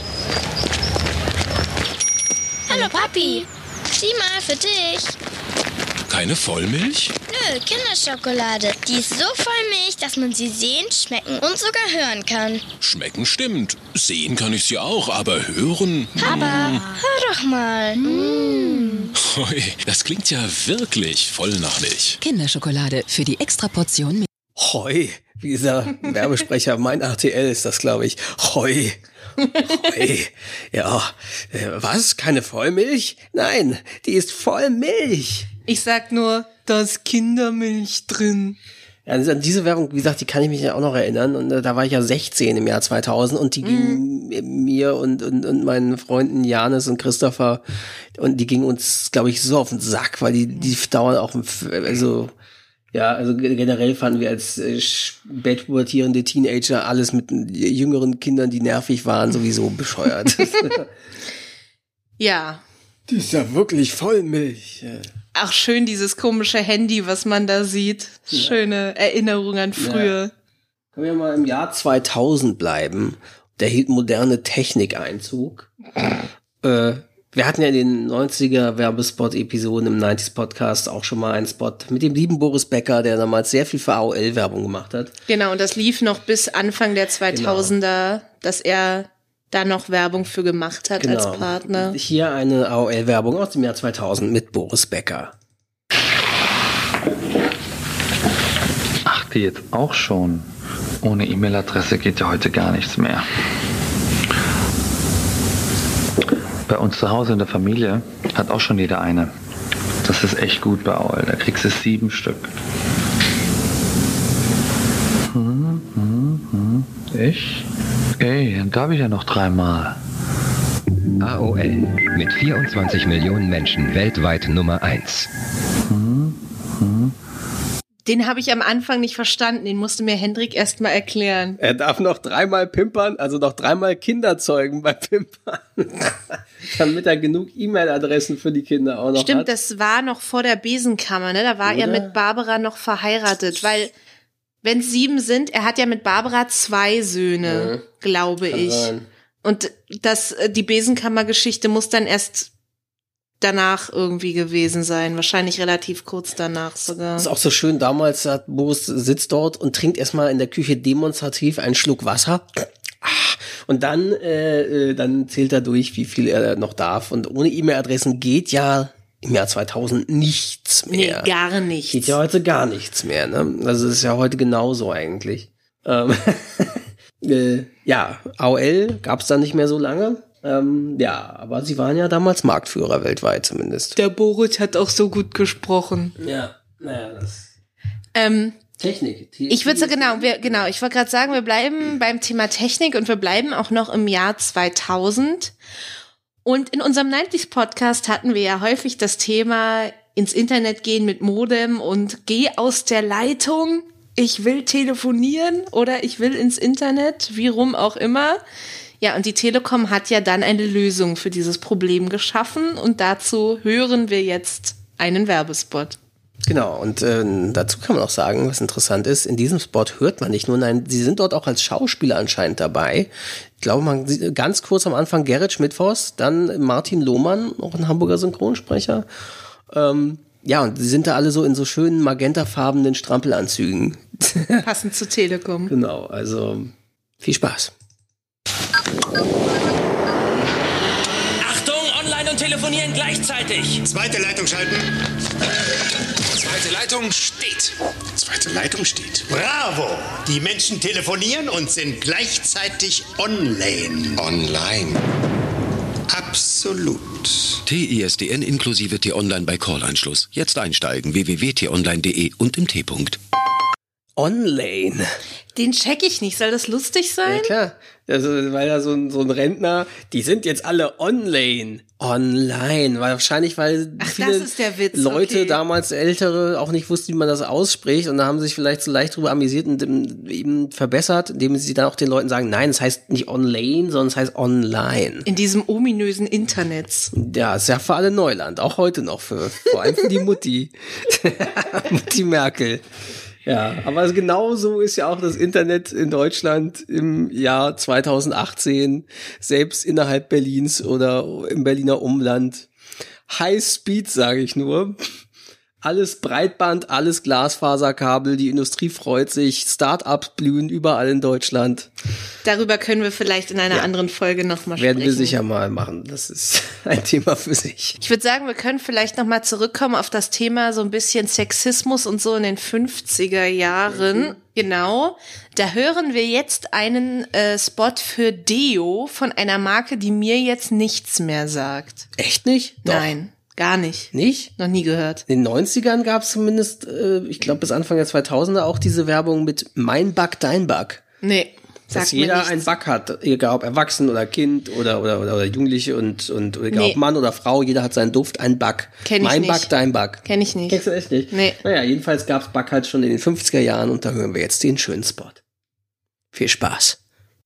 [SPEAKER 10] Hallo Papi. Sieh mal, für dich.
[SPEAKER 1] Keine Vollmilch?
[SPEAKER 10] Nö, Kinderschokolade. Die ist so voll Milch, dass man sie sehen, schmecken und sogar hören kann.
[SPEAKER 1] Schmecken stimmt. Sehen kann ich sie auch, aber hören...
[SPEAKER 10] Papa, hör doch mal.
[SPEAKER 1] Hui, das klingt ja wirklich voll nach Milch.
[SPEAKER 23] Kinderschokolade für die Extraportion Milch.
[SPEAKER 2] Hoi, wie dieser Werbesprecher, mein RTL ist das, glaube ich. Hoi. Hoi. Ja, was? Keine Vollmilch? Nein, die ist voll Milch.
[SPEAKER 3] Ich sag nur, da ist Kindermilch drin.
[SPEAKER 2] Ja, an diese Werbung, wie gesagt, die kann ich mich ja auch noch erinnern. Und da war ich ja 16 im Jahr 2000 und die ging mir und meinen Freunden Janis und Christopher und die ging uns, glaube ich, so auf den Sack, weil die dauernd auch, also generell fanden wir als spätpubertierende Teenager alles mit jüngeren Kindern, die nervig waren, sowieso bescheuert.
[SPEAKER 3] Ja.
[SPEAKER 2] Die ist ja wirklich Vollmilch.
[SPEAKER 3] Ach, schön, dieses komische Handy, was man da sieht. Schöne Erinnerung an früher.
[SPEAKER 2] Ja. Können wir mal im Jahr 2000 bleiben. Da hielt moderne Technik Einzug. Wir hatten ja in den 90er Werbespot-Episoden im 90s Podcast auch schon mal einen Spot mit dem lieben Boris Becker, der damals sehr viel für AOL-Werbung gemacht hat.
[SPEAKER 3] Genau, und das lief noch bis Anfang der 2000er, dass er da noch Werbung für gemacht hat als Partner.
[SPEAKER 2] Hier eine AOL-Werbung aus dem Jahr 2000 mit Boris Becker.
[SPEAKER 24] Ach, die jetzt auch schon. Ohne E-Mail-Adresse geht ja heute gar nichts mehr. Bei uns zu Hause in der Familie hat auch schon jeder eine. Das ist echt gut bei AOL. Da kriegst du 7 Stück. Ich? Ey, da habe ich ja noch 3 Mal.
[SPEAKER 25] AOL. Mit 24 Millionen Menschen weltweit Nummer 1.
[SPEAKER 3] Den habe ich am Anfang nicht verstanden. Den musste mir Hendrik erst mal erklären.
[SPEAKER 2] Er darf noch 3-mal pimpern, also noch 3-mal Kinder zeugen bei Pimpern. Damit er genug E-Mail-Adressen für die Kinder auch noch
[SPEAKER 3] Stimmt,
[SPEAKER 2] hat.
[SPEAKER 3] das war noch vor der Besenkammer, ne? Da war er mit Barbara noch verheiratet, weil wenn es 7 sind, er hat ja mit Barbara 2 Söhne, glaube ich.
[SPEAKER 2] Sein.
[SPEAKER 3] Und die Besenkammer-Geschichte muss dann erst danach irgendwie gewesen sein. Wahrscheinlich relativ kurz danach sogar.
[SPEAKER 2] Das ist auch so schön, damals hat Boris sitzt dort und trinkt erstmal in der Küche demonstrativ einen Schluck Wasser. Und dann zählt er durch, wie viel er noch darf. Und ohne E-Mail-Adressen geht ja im Jahr 2000 nichts mehr.
[SPEAKER 3] Nee, gar nichts.
[SPEAKER 2] Geht ja heute gar nichts mehr, ne? Also es ist ja heute genauso eigentlich. Ja, AOL gab's da nicht mehr so lange. Ja, aber sie waren ja damals Marktführer weltweit zumindest.
[SPEAKER 3] Der Boris hat auch so gut gesprochen.
[SPEAKER 2] Ja, naja, das... Technik.
[SPEAKER 3] Ich würde sagen, ich wollte gerade sagen, wir bleiben beim Thema Technik und wir bleiben auch noch im Jahr 2000. Und in unserem 90s Podcast hatten wir ja häufig das Thema ins Internet gehen mit Modem und geh aus der Leitung. Ich will telefonieren oder ich will ins Internet, wie rum auch immer. Ja, und die Telekom hat ja dann eine Lösung für dieses Problem geschaffen und dazu hören wir jetzt einen Werbespot.
[SPEAKER 2] Genau, und dazu kann man auch sagen, was interessant ist, in diesem Spot hört man nicht nur, nein, sie sind dort auch als Schauspieler anscheinend dabei. Ich glaube, man sieht ganz kurz am Anfang Gerrit Schmidtfoss, dann Martin Lohmann, auch ein Hamburger Synchronsprecher. Ja, und sie sind da alle so in so schönen magentafarbenen Strampelanzügen.
[SPEAKER 3] Passend zu Telekom.
[SPEAKER 2] Genau, also viel Spaß.
[SPEAKER 4] Achtung, online und telefonieren gleichzeitig.
[SPEAKER 5] Zweite Leitung schalten. Zweite Leitung steht. Zweite Leitung steht. Bravo! Die Menschen telefonieren und sind gleichzeitig online. Online. Absolut.
[SPEAKER 6] TISDN inklusive T-Online bei Call-Anschluss. Jetzt einsteigen. www.tonline.de und im T-Punkt.
[SPEAKER 2] Online.
[SPEAKER 3] Den check ich nicht. Soll das lustig sein?
[SPEAKER 2] Ja, klar. Also, weil da so ein Rentner, die sind jetzt alle online. Weil wahrscheinlich, weil viele
[SPEAKER 3] das ist der Witz.
[SPEAKER 2] Leute,
[SPEAKER 3] okay.
[SPEAKER 2] damals Ältere, auch nicht wussten, wie man das ausspricht und da haben sie sich vielleicht so leicht drüber amüsiert und eben verbessert, indem sie dann auch den Leuten sagen, nein, es heißt nicht online, sondern es heißt online.
[SPEAKER 3] In diesem ominösen Internet.
[SPEAKER 2] Ja, ist ja für alle Neuland, auch heute noch, vor allem für die Mutti. Mutti Merkel. Ja, aber genau so ist ja auch das Internet in Deutschland im Jahr 2018, selbst innerhalb Berlins oder im Berliner Umland. High Speed, sage ich nur. Alles Breitband, alles Glasfaserkabel, die Industrie freut sich, Start-ups blühen überall in Deutschland.
[SPEAKER 3] Darüber können wir vielleicht in einer anderen Folge nochmal sprechen.
[SPEAKER 2] Werden wir sicher mal machen, das ist ein Thema für sich.
[SPEAKER 3] Ich würde sagen, wir können vielleicht nochmal zurückkommen auf das Thema so ein bisschen Sexismus und so in den 50er Jahren. Genau, da hören wir jetzt einen Spot für Deo von einer Marke, die mir jetzt nichts mehr sagt.
[SPEAKER 2] Echt nicht? Doch.
[SPEAKER 3] Nein. Gar nicht.
[SPEAKER 2] Nicht?
[SPEAKER 3] Noch nie gehört.
[SPEAKER 2] In den 90ern gab es zumindest, ich glaube bis Anfang der 2000er auch diese Werbung mit Mein Bug, dein Bug.
[SPEAKER 3] Nee.
[SPEAKER 2] Dass jeder einen Bug hat, egal ob Erwachsen oder Kind oder Jugendliche und egal ob Mann oder Frau, jeder hat seinen Duft, einen Bug.
[SPEAKER 3] Kenn ich nicht.
[SPEAKER 2] Mein Bug, dein Bug.
[SPEAKER 3] Kenn ich nicht.
[SPEAKER 2] Kennst du echt nicht?
[SPEAKER 3] Nee.
[SPEAKER 2] Naja, jedenfalls gab's Bug halt schon in den 50er Jahren und da hören wir jetzt den schönen Spot. Viel Spaß.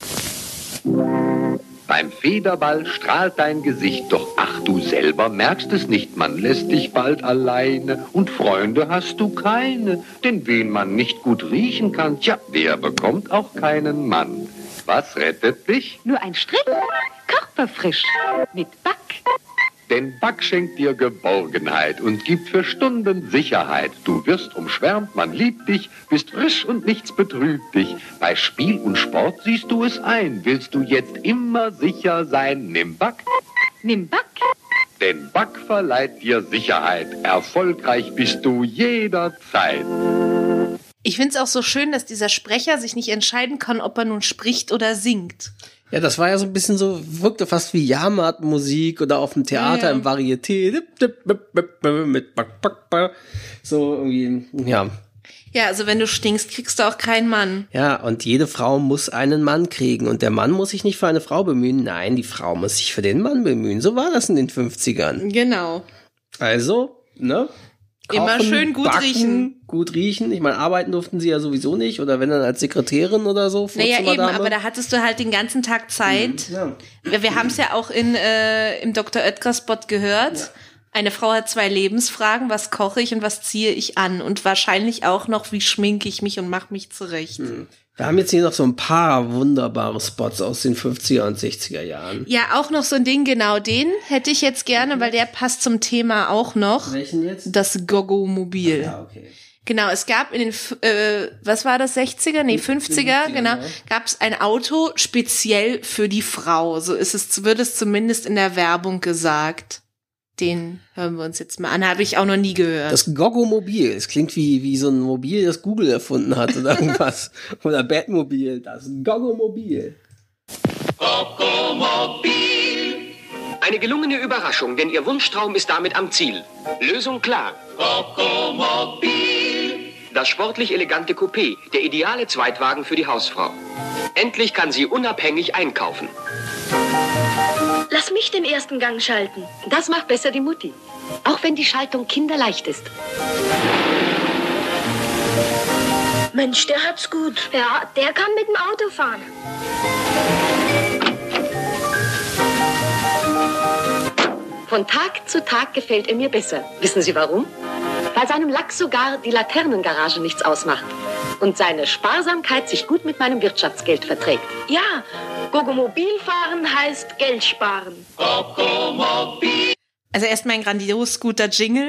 [SPEAKER 9] Beim Federball strahlt dein Gesicht, doch ach, du selber merkst es nicht. Man lässt dich bald alleine und Freunde hast du keine. Denn wen man nicht gut riechen kann, tja, der bekommt auch keinen Mann. Was rettet dich?
[SPEAKER 16] Nur ein Strick, körperfrisch, mit Back.
[SPEAKER 9] Denn Back schenkt dir Geborgenheit und gibt für Stunden Sicherheit. Du wirst umschwärmt, man liebt dich, bist frisch und nichts betrübt dich. Bei Spiel und Sport siehst du es ein. Willst du jetzt immer sicher sein? Nimm Back.
[SPEAKER 16] Nimm Back.
[SPEAKER 9] Denn Back verleiht dir Sicherheit. Erfolgreich bist du jederzeit.
[SPEAKER 3] Ich find's auch so schön, dass dieser Sprecher sich nicht entscheiden kann, ob er nun spricht oder singt.
[SPEAKER 2] Ja, das war ja so ein bisschen so, wirkte fast wie Jahrmarkt-Musik oder auf dem Theater im Varieté. Mit so irgendwie, ja.
[SPEAKER 3] Ja, also wenn du stinkst, kriegst du auch keinen Mann.
[SPEAKER 2] Ja, und jede Frau muss einen Mann kriegen. Und der Mann muss sich nicht für eine Frau bemühen. Nein, die Frau muss sich für den Mann bemühen. So war das in den 50ern.
[SPEAKER 3] Genau.
[SPEAKER 2] Also, ne? Kaufen,
[SPEAKER 3] immer schön gut
[SPEAKER 2] backen,
[SPEAKER 3] riechen.
[SPEAKER 2] Gut riechen. Ich meine, arbeiten durften sie ja sowieso nicht. Oder wenn dann als Sekretärin oder so.
[SPEAKER 3] Naja, eben, aber da hattest du halt den ganzen Tag Zeit.
[SPEAKER 2] Ja.
[SPEAKER 3] Wir haben es ja auch im Dr. Oetker-Spot gehört. Ja. Eine Frau hat 2 Lebensfragen. Was koche ich und was ziehe ich an? Und wahrscheinlich auch noch, wie schminke ich mich und mache mich zurecht.
[SPEAKER 2] Wir haben jetzt hier noch so ein paar wunderbare Spots aus den 50er und 60er Jahren.
[SPEAKER 3] Ja, auch noch so ein Ding, genau den hätte ich jetzt gerne, weil der passt zum Thema auch noch.
[SPEAKER 2] Welchen jetzt?
[SPEAKER 3] Das Gogo-Mobil.
[SPEAKER 2] Ja, okay.
[SPEAKER 3] Genau, es gab in den, was war das, 60er? Nee, 50er, genau, gab es ein Auto speziell für die Frau. So wird es zumindest in der Werbung gesagt. Den hören wir uns jetzt mal an, habe ich auch noch nie gehört.
[SPEAKER 2] Das Gogo-Mobil, es klingt wie so ein Mobil, das Google erfunden hat oder irgendwas. Oder Batmobil, das Gogo-Mobil.
[SPEAKER 20] Gogo-Mobil. Eine gelungene Überraschung, denn Ihr Wunschtraum ist damit am Ziel. Lösung klar. Gogo-Mobil. Das sportlich elegante Coupé, der ideale Zweitwagen für die Hausfrau. Endlich kann sie unabhängig einkaufen.
[SPEAKER 10] Lass mich den ersten Gang schalten.
[SPEAKER 16] Das macht besser die Mutti. Auch wenn die Schaltung kinderleicht ist.
[SPEAKER 10] Mensch, der hat's gut. Ja, der kann mit dem Auto fahren.
[SPEAKER 16] Von Tag zu Tag gefällt er mir besser. Wissen Sie warum? Weil seinem Lack sogar die Laternengarage nichts ausmacht. Und seine Sparsamkeit sich gut mit meinem Wirtschaftsgeld verträgt.
[SPEAKER 10] Ja, Gogo-Mobil fahren heißt Geld sparen.
[SPEAKER 20] Gogo-Mobil.
[SPEAKER 3] Also erstmal ein grandios guter Jingle.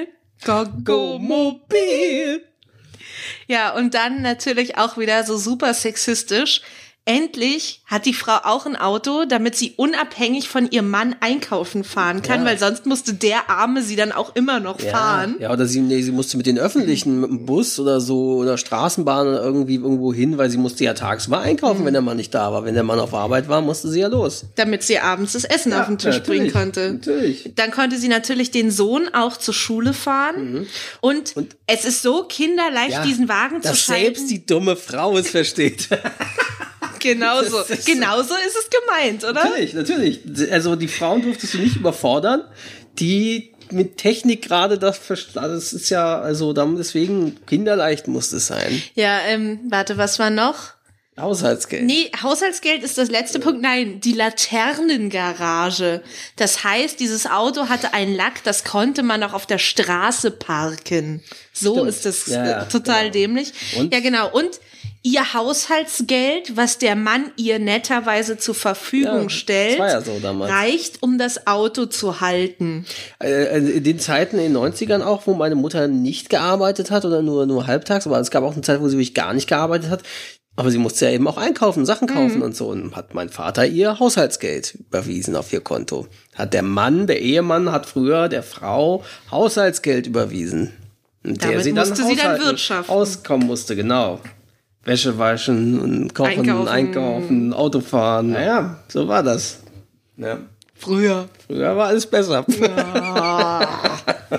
[SPEAKER 2] Gogomobil.
[SPEAKER 3] Ja, und dann natürlich auch wieder so super sexistisch. Endlich hat die Frau auch ein Auto, damit sie unabhängig von ihrem Mann einkaufen fahren kann, weil sonst musste der Arme sie dann auch immer noch fahren.
[SPEAKER 2] Ja, oder sie musste mit den Öffentlichen, mit dem Bus oder so, oder Straßenbahn oder irgendwie irgendwo hin, weil sie musste ja tagsüber einkaufen, wenn der Mann nicht da war. Wenn der Mann auf Arbeit war, musste sie ja los.
[SPEAKER 3] Damit sie abends das Essen auf den Tisch bringen konnte.
[SPEAKER 2] Natürlich.
[SPEAKER 3] Dann konnte sie natürlich den Sohn auch zur Schule fahren. Und es ist so kinderleicht, diesen Wagen zu schalten.
[SPEAKER 2] Dass selbst die dumme Frau es versteht.
[SPEAKER 3] Genauso ist es gemeint, oder?
[SPEAKER 2] Natürlich. Also die Frauen durftest du nicht überfordern, die mit Technik gerade das ist ja, also deswegen kinderleicht muss es sein.
[SPEAKER 3] Ja, warte, was war noch?
[SPEAKER 2] Haushaltsgeld.
[SPEAKER 3] Nee, Haushaltsgeld ist das letzte Punkt. Nein, die Laternengarage. Das heißt, dieses Auto hatte einen Lack, das konnte man auch auf der Straße parken. So
[SPEAKER 2] Stimmt.
[SPEAKER 3] ist das total dämlich.
[SPEAKER 2] Und?
[SPEAKER 3] Ja, genau. Und ihr Haushaltsgeld, was der Mann ihr netterweise zur Verfügung stellt,
[SPEAKER 2] das war ja so damals.
[SPEAKER 3] reicht, um das Auto zu halten.
[SPEAKER 2] In den Zeiten in den 90ern auch, wo meine Mutter nicht gearbeitet hat oder nur halbtags, aber es gab auch eine Zeit, wo sie wirklich gar nicht gearbeitet hat. Aber sie musste ja eben auch einkaufen, Sachen kaufen und so. Und hat mein Vater ihr Haushaltsgeld überwiesen auf ihr Konto. Hat der Ehemann hat früher der Frau Haushaltsgeld überwiesen. Und
[SPEAKER 3] Damit
[SPEAKER 2] der sie
[SPEAKER 3] musste sie dann wirtschaften.
[SPEAKER 2] Auskommen musste, genau. Wäsche waschen und kochen, einkaufen, Auto fahren. Naja, so war das. Ja.
[SPEAKER 3] Früher
[SPEAKER 2] war alles besser. Ja.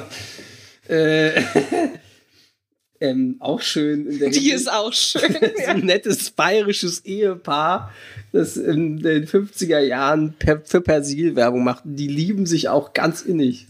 [SPEAKER 2] Auch schön.
[SPEAKER 3] Die ist auch schön.
[SPEAKER 2] So ein nettes bayerisches Ehepaar, das in den 50er Jahren für Persil Werbung macht. Die lieben sich auch ganz innig.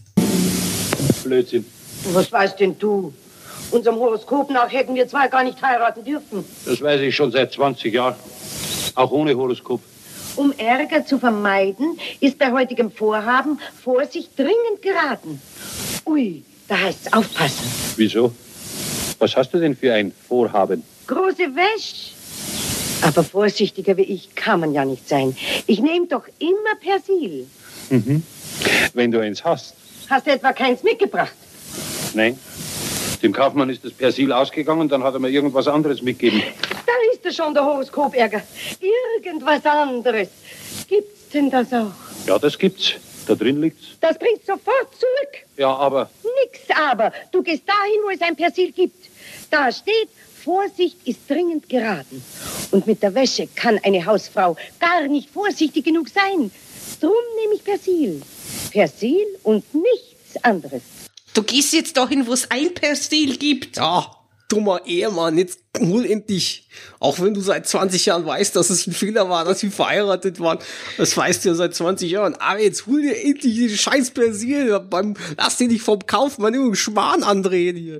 [SPEAKER 7] Blödsinn.
[SPEAKER 8] Was weißt denn du? Unserem Horoskop nach hätten wir zwei gar nicht heiraten dürfen.
[SPEAKER 7] Das weiß ich schon seit 20 Jahren. Auch ohne Horoskop.
[SPEAKER 8] Um Ärger zu vermeiden, ist bei heutigem Vorhaben Vorsicht dringend geraten. Ui, da heißt's aufpassen.
[SPEAKER 7] Wieso? Was hast du denn für ein Vorhaben?
[SPEAKER 8] Große Wäsche. Aber vorsichtiger wie ich kann man ja nicht sein. Ich nehme doch immer Persil.
[SPEAKER 7] Mhm. Wenn du eins hast.
[SPEAKER 8] Hast du etwa keins mitgebracht?
[SPEAKER 7] Nein. Dem Kaufmann ist das Persil ausgegangen, dann hat er mir irgendwas anderes mitgegeben.
[SPEAKER 8] Da ist es schon, der Horoskopärger. Irgendwas anderes. Gibt's denn das auch?
[SPEAKER 7] Ja, das gibt's. Da drin liegt's.
[SPEAKER 8] Das bringst sofort zurück.
[SPEAKER 7] Ja, aber...
[SPEAKER 8] Nix aber. Du gehst dahin, wo es ein Persil gibt. Da steht, Vorsicht ist dringend geraten. Und mit der Wäsche kann eine Hausfrau gar nicht vorsichtig genug sein. Drum nehme ich Persil. Persil und nichts anderes.
[SPEAKER 3] Du gehst jetzt doch hin, wo es ein Persil gibt.
[SPEAKER 2] Ja, dummer Ehemann, jetzt hol endlich. Auch wenn du seit 20 Jahren weißt, dass es ein Fehler war, dass sie verheiratet waren. Das weißt du ja seit 20 Jahren. Aber jetzt hol dir endlich den scheiß Persil. Lass den nicht vom Kaufmann irgendeinen Schmarrn andrehen hier.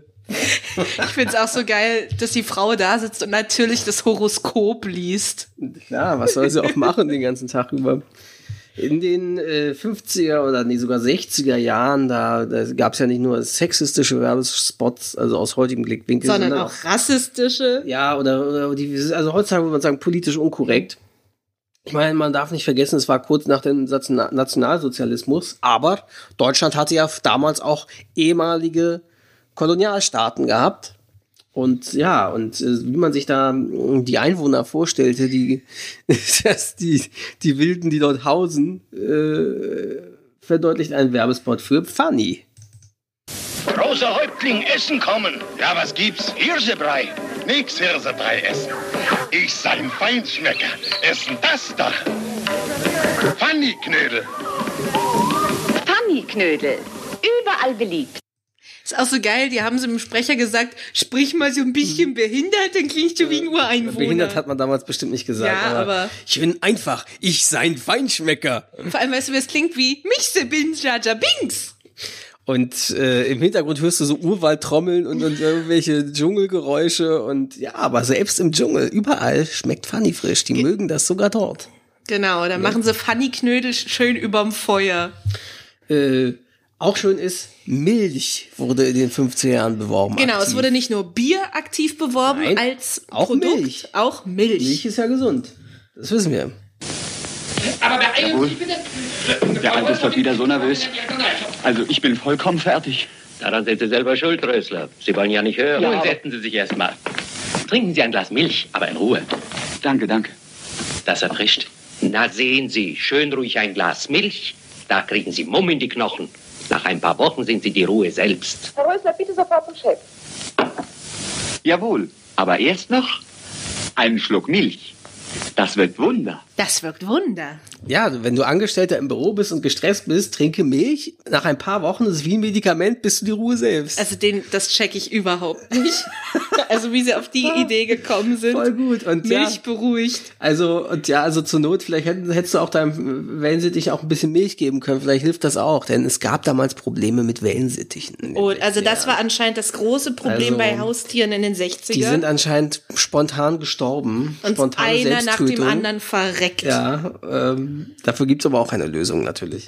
[SPEAKER 3] Ich find's auch so geil, dass die Frau da sitzt und natürlich das Horoskop liest.
[SPEAKER 2] Klar, was soll sie auch machen den ganzen Tag über? In den 50er oder sogar 60er Jahren, da gab es ja nicht nur sexistische Werbespots, also aus heutigem Blickwinkel,
[SPEAKER 3] sondern auch rassistische.
[SPEAKER 2] Ja, oder also heutzutage würde man sagen, politisch unkorrekt. Ich meine, man darf nicht vergessen, es war kurz nach dem Nationalsozialismus, aber Deutschland hatte ja damals auch ehemalige Kolonialstaaten gehabt. Und ja, wie man sich da die Einwohner vorstellte, die Wilden, die dort hausen, verdeutlicht ein Werbespot für Pfanny.
[SPEAKER 5] Großer Häuptling, Essen kommen. Ja, was gibt's? Hirsebrei. Nix Hirsebrei essen. Ich sein Feinschmecker. Essen das da. Pfanniknödel.
[SPEAKER 21] Pfanniknödel. Überall beliebt.
[SPEAKER 3] Ist auch so geil, die haben so im Sprecher gesagt, sprich mal so ein bisschen behindert, dann klingst du wie ein Ureinwohner.
[SPEAKER 2] Behindert hat man damals bestimmt nicht gesagt.
[SPEAKER 3] Ja, aber
[SPEAKER 2] ich bin einfach, ich sein Feinschmecker.
[SPEAKER 3] Vor allem, weißt du, es klingt wie Michse bin Jaja Binks.
[SPEAKER 2] Und im Hintergrund hörst du so Urwaldtrommeln und irgendwelche Dschungelgeräusche und ja, aber selbst im Dschungel, überall schmeckt Pfanny frisch. Die mögen das sogar dort.
[SPEAKER 3] Genau, dann machen sie Pfanniknödel schön überm Feuer.
[SPEAKER 2] Auch schön ist, Milch wurde in den 50er Jahren beworben.
[SPEAKER 3] Genau,
[SPEAKER 2] aktiv.
[SPEAKER 3] Es wurde nicht nur Bier aktiv beworben,
[SPEAKER 2] Nein,
[SPEAKER 3] als
[SPEAKER 2] auch
[SPEAKER 3] Produkt,
[SPEAKER 2] Milch.
[SPEAKER 3] Auch Milch.
[SPEAKER 2] Milch ist ja gesund. Das wissen wir.
[SPEAKER 11] Aber beeilen Sie bitte.
[SPEAKER 17] Der Alte ist doch wieder so nervös. Also ich bin vollkommen fertig.
[SPEAKER 12] Daran sind Sie selber schuld, Rösler. Sie wollen ja nicht hören.
[SPEAKER 13] Nun setzen Sie sich erst mal. Trinken Sie ein Glas Milch, aber in Ruhe. Danke, danke. Das erfrischt.
[SPEAKER 20] Na sehen Sie, schön ruhig ein Glas Milch. Da kriegen Sie Mumm in die Knochen. Nach ein paar Wochen sind Sie die Ruhe selbst.
[SPEAKER 16] Herr Rösler, bitte sofort zum Chef.
[SPEAKER 13] Jawohl, aber erst noch einen Schluck Milch. Das wirkt Wunder.
[SPEAKER 3] Das wirkt Wunder.
[SPEAKER 2] Ja, wenn du Angestellter im Büro bist und gestresst bist, trinke Milch. Nach ein paar Wochen ist es wie ein Medikament, bist du die Ruhe selbst.
[SPEAKER 3] Also das check ich überhaupt nicht. Also wie sie auf die Idee gekommen sind.
[SPEAKER 2] Voll gut. Und
[SPEAKER 3] Milch beruhigt.
[SPEAKER 2] Also zur Not, vielleicht hättest du auch deinem Wellensittich auch ein bisschen Milch geben können. Vielleicht hilft das auch, denn es gab damals Probleme mit Wellensittichen.
[SPEAKER 3] Oh, also das war anscheinend das große Problem bei Haustieren in den 60ern.
[SPEAKER 2] Die sind anscheinend spontan gestorben.
[SPEAKER 3] Und
[SPEAKER 2] spontane
[SPEAKER 3] einer nach dem
[SPEAKER 2] Selbsttötung.
[SPEAKER 3] anderen verreckt.
[SPEAKER 2] Ja, dafür gibt's aber auch eine Lösung natürlich.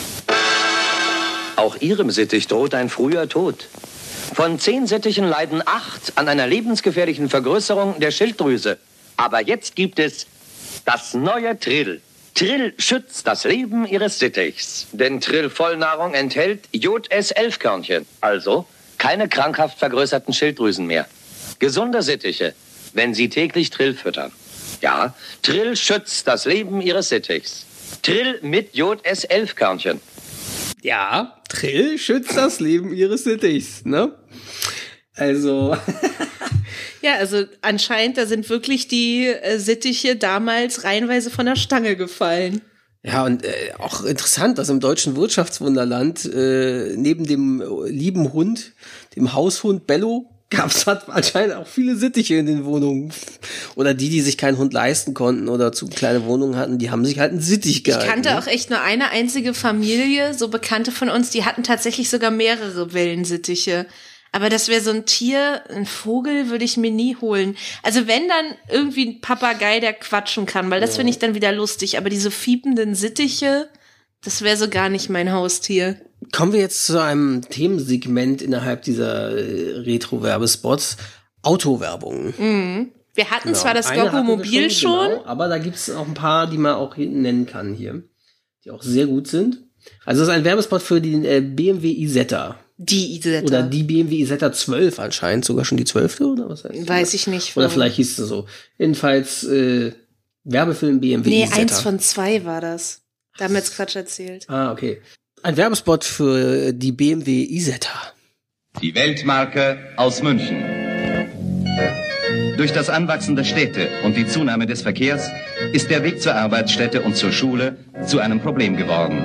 [SPEAKER 14] Auch ihrem Sittich droht ein früher Tod. Von 10 Sittichen leiden 8 an einer lebensgefährlichen Vergrößerung der Schilddrüse. Aber jetzt gibt es das neue Trill. Trill schützt das Leben ihres Sittichs. Denn Trill-Vollnahrung enthält Jod-S11-Körnchen. Also keine krankhaft vergrößerten Schilddrüsen mehr. Gesunde Sittiche, wenn sie täglich Trill füttern. Ja, Trill schützt das Leben ihres Sittichs. Trill mit Jod-S11-Körnchen.
[SPEAKER 2] Ja, Trill schützt das Leben ihres Sittichs, ne? Also.
[SPEAKER 3] Ja, also anscheinend, da sind wirklich die Sittiche damals reihenweise von der Stange gefallen.
[SPEAKER 2] Ja, und auch interessant, dass im deutschen Wirtschaftswunderland neben dem lieben Hund, dem Haushund Bello, hat anscheinend auch viele Sittiche in den Wohnungen. Oder die sich keinen Hund leisten konnten oder zu kleine Wohnungen hatten, die haben sich halt einen Sittich gehalten.
[SPEAKER 3] Ich kannte auch echt nur eine einzige Familie, so Bekannte von uns, die hatten tatsächlich sogar mehrere Wellensittiche. Aber das wäre so ein Tier, ein Vogel würde ich mir nie holen. Also wenn, dann irgendwie ein Papagei, der quatschen kann, weil das finde ich dann wieder lustig. Aber diese fiependen Sittiche, das wäre so gar nicht mein Haustier.
[SPEAKER 2] Kommen wir jetzt zu einem Themensegment innerhalb dieser Retro-Werbespots. Autowerbung.
[SPEAKER 3] Mhm. Wir hatten zwar das Goggomobil schon.
[SPEAKER 2] Genau, aber da gibt es auch ein paar, die man auch nennen kann hier, die auch sehr gut sind. Also es ist ein Werbespot für den BMW Isetta.
[SPEAKER 3] Die Isetta.
[SPEAKER 2] Oder die BMW Isetta 12 anscheinend, sogar schon die 12. oder was heißt das?
[SPEAKER 3] Weiß ich nicht.
[SPEAKER 2] Oder vielleicht hieß es so. Jedenfalls Werbefilm BMW Isetta.
[SPEAKER 3] 1 von 2 war das. Da haben wir jetzt Quatsch erzählt.
[SPEAKER 2] Ah, okay. Ein Werbespot für die BMW Isetta.
[SPEAKER 15] Die Weltmarke aus München. Durch das Anwachsen der Städte und die Zunahme des Verkehrs ist der Weg zur Arbeitsstätte und zur Schule zu einem Problem geworden.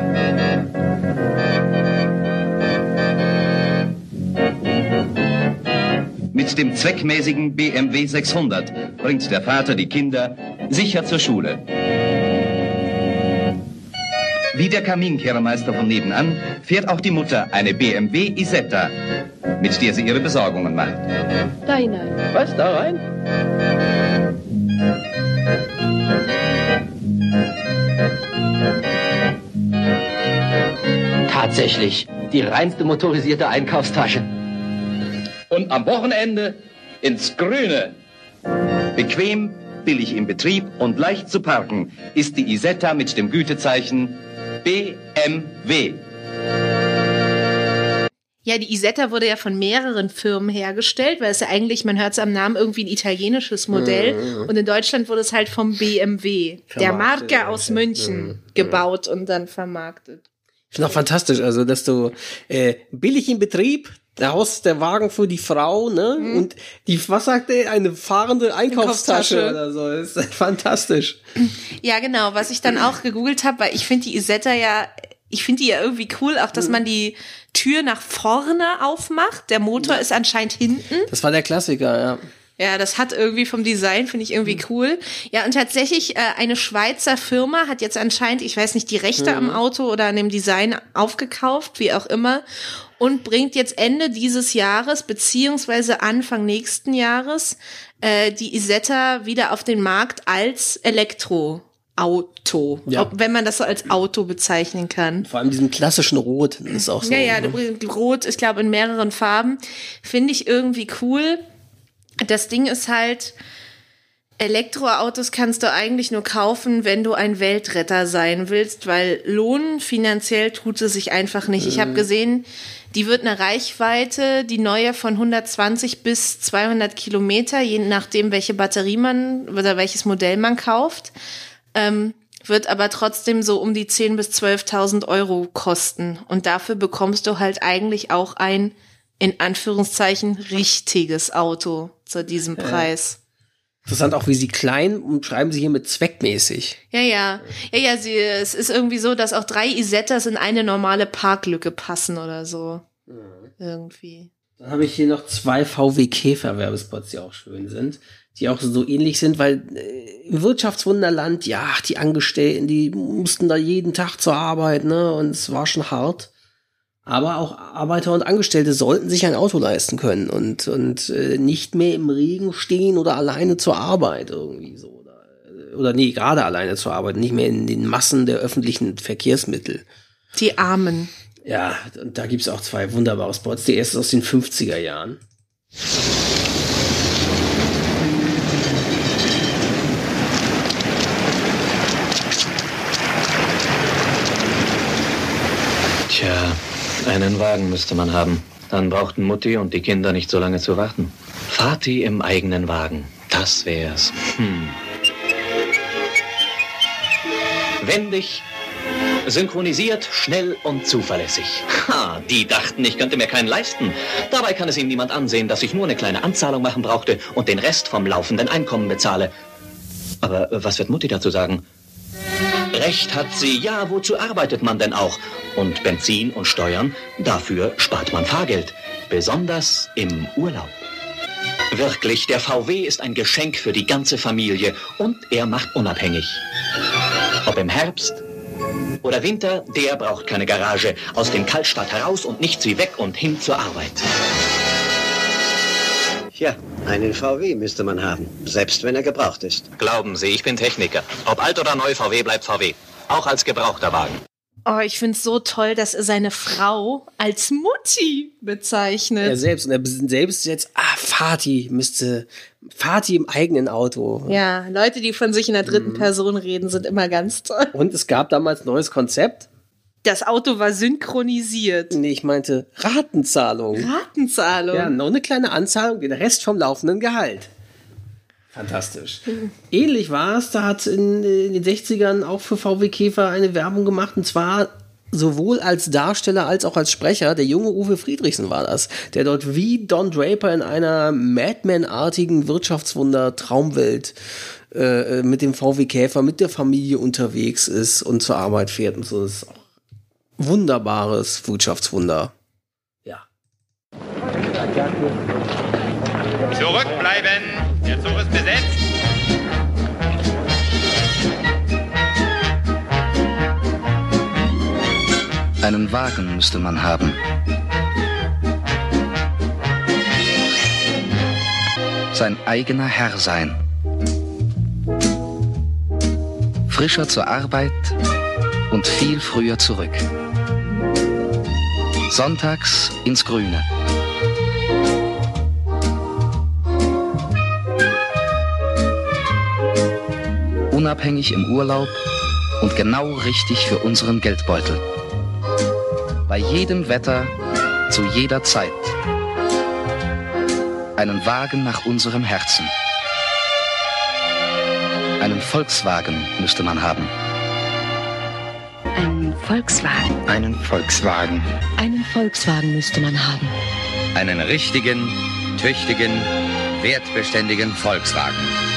[SPEAKER 15] Mit dem zweckmäßigen BMW 600 bringt der Vater die Kinder sicher zur Schule. Wie der Kaminkehrermeister von nebenan fährt auch die Mutter eine BMW Isetta, mit der sie ihre Besorgungen macht.
[SPEAKER 8] Da hinein.
[SPEAKER 2] Was, da rein?
[SPEAKER 14] Tatsächlich, die reinste motorisierte Einkaufstasche.
[SPEAKER 15] Und am Wochenende ins Grüne. Bequem, billig im Betrieb und leicht zu parken ist die Isetta mit dem Gütezeichen BMW.
[SPEAKER 3] Ja, die Isetta wurde ja von mehreren Firmen hergestellt, weil es ja eigentlich, man hört es am Namen, irgendwie ein italienisches Modell. Und in Deutschland wurde es halt vom BMW, der Marke aus München, gebaut und dann vermarktet.
[SPEAKER 2] Ich finde auch fantastisch, also dass du billig im Betrieb, der Wagen für die Frau, ne? Und was sagt er? Eine fahrende Einkaufstasche oder so. Das ist fantastisch.
[SPEAKER 3] Ja, genau. Was ich dann auch gegoogelt habe, weil ich finde die Isetta ich finde die ja irgendwie cool, auch dass man die Tür nach vorne aufmacht. Der Motor ist anscheinend hinten.
[SPEAKER 2] Das war der Klassiker, ja.
[SPEAKER 3] Ja, das hat irgendwie vom Design, finde ich irgendwie cool. Ja, und tatsächlich eine Schweizer Firma hat jetzt anscheinend, ich weiß nicht, die Rechte am Auto oder an dem Design aufgekauft, wie auch immer, und bringt jetzt Ende dieses Jahres beziehungsweise Anfang nächsten Jahres die Isetta wieder auf den Markt als Elektroauto, wenn man das so als Auto bezeichnen kann.
[SPEAKER 2] Vor allem diesem klassischen Rot, das ist auch so.
[SPEAKER 3] Ja, Rot, ich glaube in mehreren Farben, finde ich irgendwie cool. Das Ding ist halt, Elektroautos kannst du eigentlich nur kaufen, wenn du ein Weltretter sein willst, weil lohnen finanziell tut es sich einfach nicht. Ich habe gesehen, die wird eine Reichweite, die neue von 120 bis 200 Kilometer, je nachdem, welche Batterie man oder welches Modell man kauft, wird aber trotzdem so um die 10.000 bis 12.000 Euro kosten. Und dafür bekommst du halt eigentlich auch ein, in Anführungszeichen, richtiges Auto zu diesem Preis.
[SPEAKER 2] Interessant auch, wie sie klein umschreiben sie hier mit zweckmäßig.
[SPEAKER 3] Ja, es ist irgendwie so, dass auch 3 Isettas in eine normale Parklücke passen oder so. Irgendwie.
[SPEAKER 2] Dann habe ich hier noch 2 VW Käfer Werbespots, die auch schön sind, die auch so ähnlich sind, weil im Wirtschaftswunderland, ja, die Angestellten, die mussten da jeden Tag zur Arbeit, ne, und es war schon hart. Aber auch Arbeiter und Angestellte sollten sich ein Auto leisten können und nicht mehr im Regen stehen oder alleine zur Arbeit irgendwie so. Oder nee, gerade alleine zur Arbeit, nicht mehr in den Massen der öffentlichen Verkehrsmittel.
[SPEAKER 3] Die Armen.
[SPEAKER 2] Ja, und da gibt's auch 2 wunderbare Spots. Der erste ist aus den 50er Jahren.
[SPEAKER 24] Tja, einen Wagen müsste man haben. Dann brauchten Mutti und die Kinder nicht so lange zu warten. Vati im eigenen Wagen, das wär's.
[SPEAKER 15] Wendig, synchronisiert, schnell und zuverlässig. Ha, die dachten, ich könnte mir keinen leisten. Dabei kann es ihnen niemand ansehen, dass ich nur eine kleine Anzahlung machen brauchte und den Rest vom laufenden Einkommen bezahle. Aber was wird Mutti dazu sagen? Recht hat sie, ja, wozu arbeitet man denn auch? Und Benzin und Steuern, dafür spart man Fahrgeld. Besonders im Urlaub. Wirklich, der VW ist ein Geschenk für die ganze Familie und er macht unabhängig. Ob im Herbst oder Winter, der braucht keine Garage. Aus dem Kaltstart heraus und nichts wie weg und hin zur Arbeit.
[SPEAKER 1] Ja, einen VW müsste man haben, selbst wenn er gebraucht ist.
[SPEAKER 15] Glauben Sie, ich bin Techniker. Ob alt oder neu, VW bleibt VW. Auch als gebrauchter Wagen.
[SPEAKER 3] Oh, ich find's so toll, dass er seine Frau als Mutti bezeichnet.
[SPEAKER 2] Er selbst. Und er selbst jetzt, Vati im eigenen Auto.
[SPEAKER 3] Ja, Leute, die von sich in der dritten Person reden, sind immer ganz toll.
[SPEAKER 2] Und es gab damals ein neues Konzept.
[SPEAKER 3] Das Auto war synchronisiert.
[SPEAKER 2] Nee, ich meinte Ratenzahlung.
[SPEAKER 3] Ratenzahlung?
[SPEAKER 2] Ja, noch eine kleine Anzahlung, den Rest vom laufenden Gehalt. Fantastisch. Ähnlich war es, da hat in den 60ern auch für VW Käfer eine Werbung gemacht, und zwar sowohl als Darsteller als auch als Sprecher. Der junge Uwe Friedrichsen war das, der dort wie Don Draper in einer Madman-artigen Wirtschaftswunder-Traumwelt mit dem VW Käfer, mit der Familie unterwegs ist und zur Arbeit fährt und so. Das ist auch wunderbares Wirtschaftswunder. Ja.
[SPEAKER 18] Zurückbleiben! Der Zug ist besetzt!
[SPEAKER 19] Einen Wagen müsste man haben. Sein eigener Herr sein. Frischer zur Arbeit und viel früher zurück. Sonntags ins Grüne. Unabhängig im Urlaub und genau richtig für unseren Geldbeutel. Bei jedem Wetter, zu jeder Zeit. Einen Wagen nach unserem Herzen. Einen Volkswagen müsste man haben.
[SPEAKER 21] Einen Volkswagen.
[SPEAKER 19] Einen Volkswagen.
[SPEAKER 21] Einen Volkswagen müsste man haben.
[SPEAKER 19] Einen richtigen, tüchtigen, wertbeständigen Volkswagen.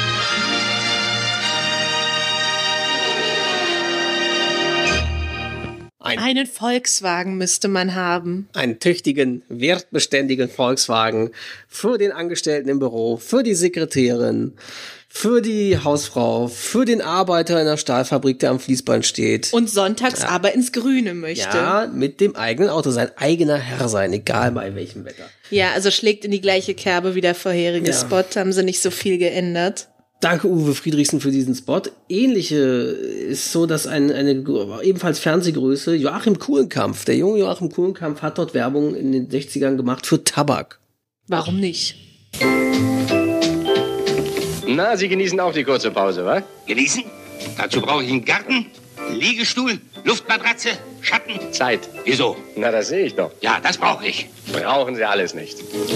[SPEAKER 3] Einen Volkswagen müsste man haben.
[SPEAKER 2] Einen tüchtigen, wertbeständigen Volkswagen für den Angestellten im Büro, für die Sekretärin, für die Hausfrau, für den Arbeiter in der Stahlfabrik, der am Fließband steht.
[SPEAKER 3] Und sonntags aber ins Grüne möchte.
[SPEAKER 2] Ja, mit dem eigenen Auto, sein eigener Herr sein, egal bei welchem Wetter.
[SPEAKER 3] Ja, also schlägt in die gleiche Kerbe wie der vorherige Spot, haben sie nicht so viel geändert.
[SPEAKER 2] Danke, Uwe Friedrichsen, für diesen Spot. Ähnliche ist so, dass eine ebenfalls Fernsehgröße, Joachim Kuhlenkampf, der junge Joachim Kuhlenkampf, hat dort Werbung in den 60ern gemacht für Tabak.
[SPEAKER 3] Warum nicht?
[SPEAKER 14] Na, Sie genießen auch die kurze Pause, wa?
[SPEAKER 5] Genießen? Dazu brauche ich einen Garten, Liegestuhl, Luftmatratze, Schatten.
[SPEAKER 14] Zeit.
[SPEAKER 5] Wieso?
[SPEAKER 14] Na, das sehe ich doch.
[SPEAKER 5] Ja, das brauche ich.
[SPEAKER 14] Brauchen Sie alles nicht.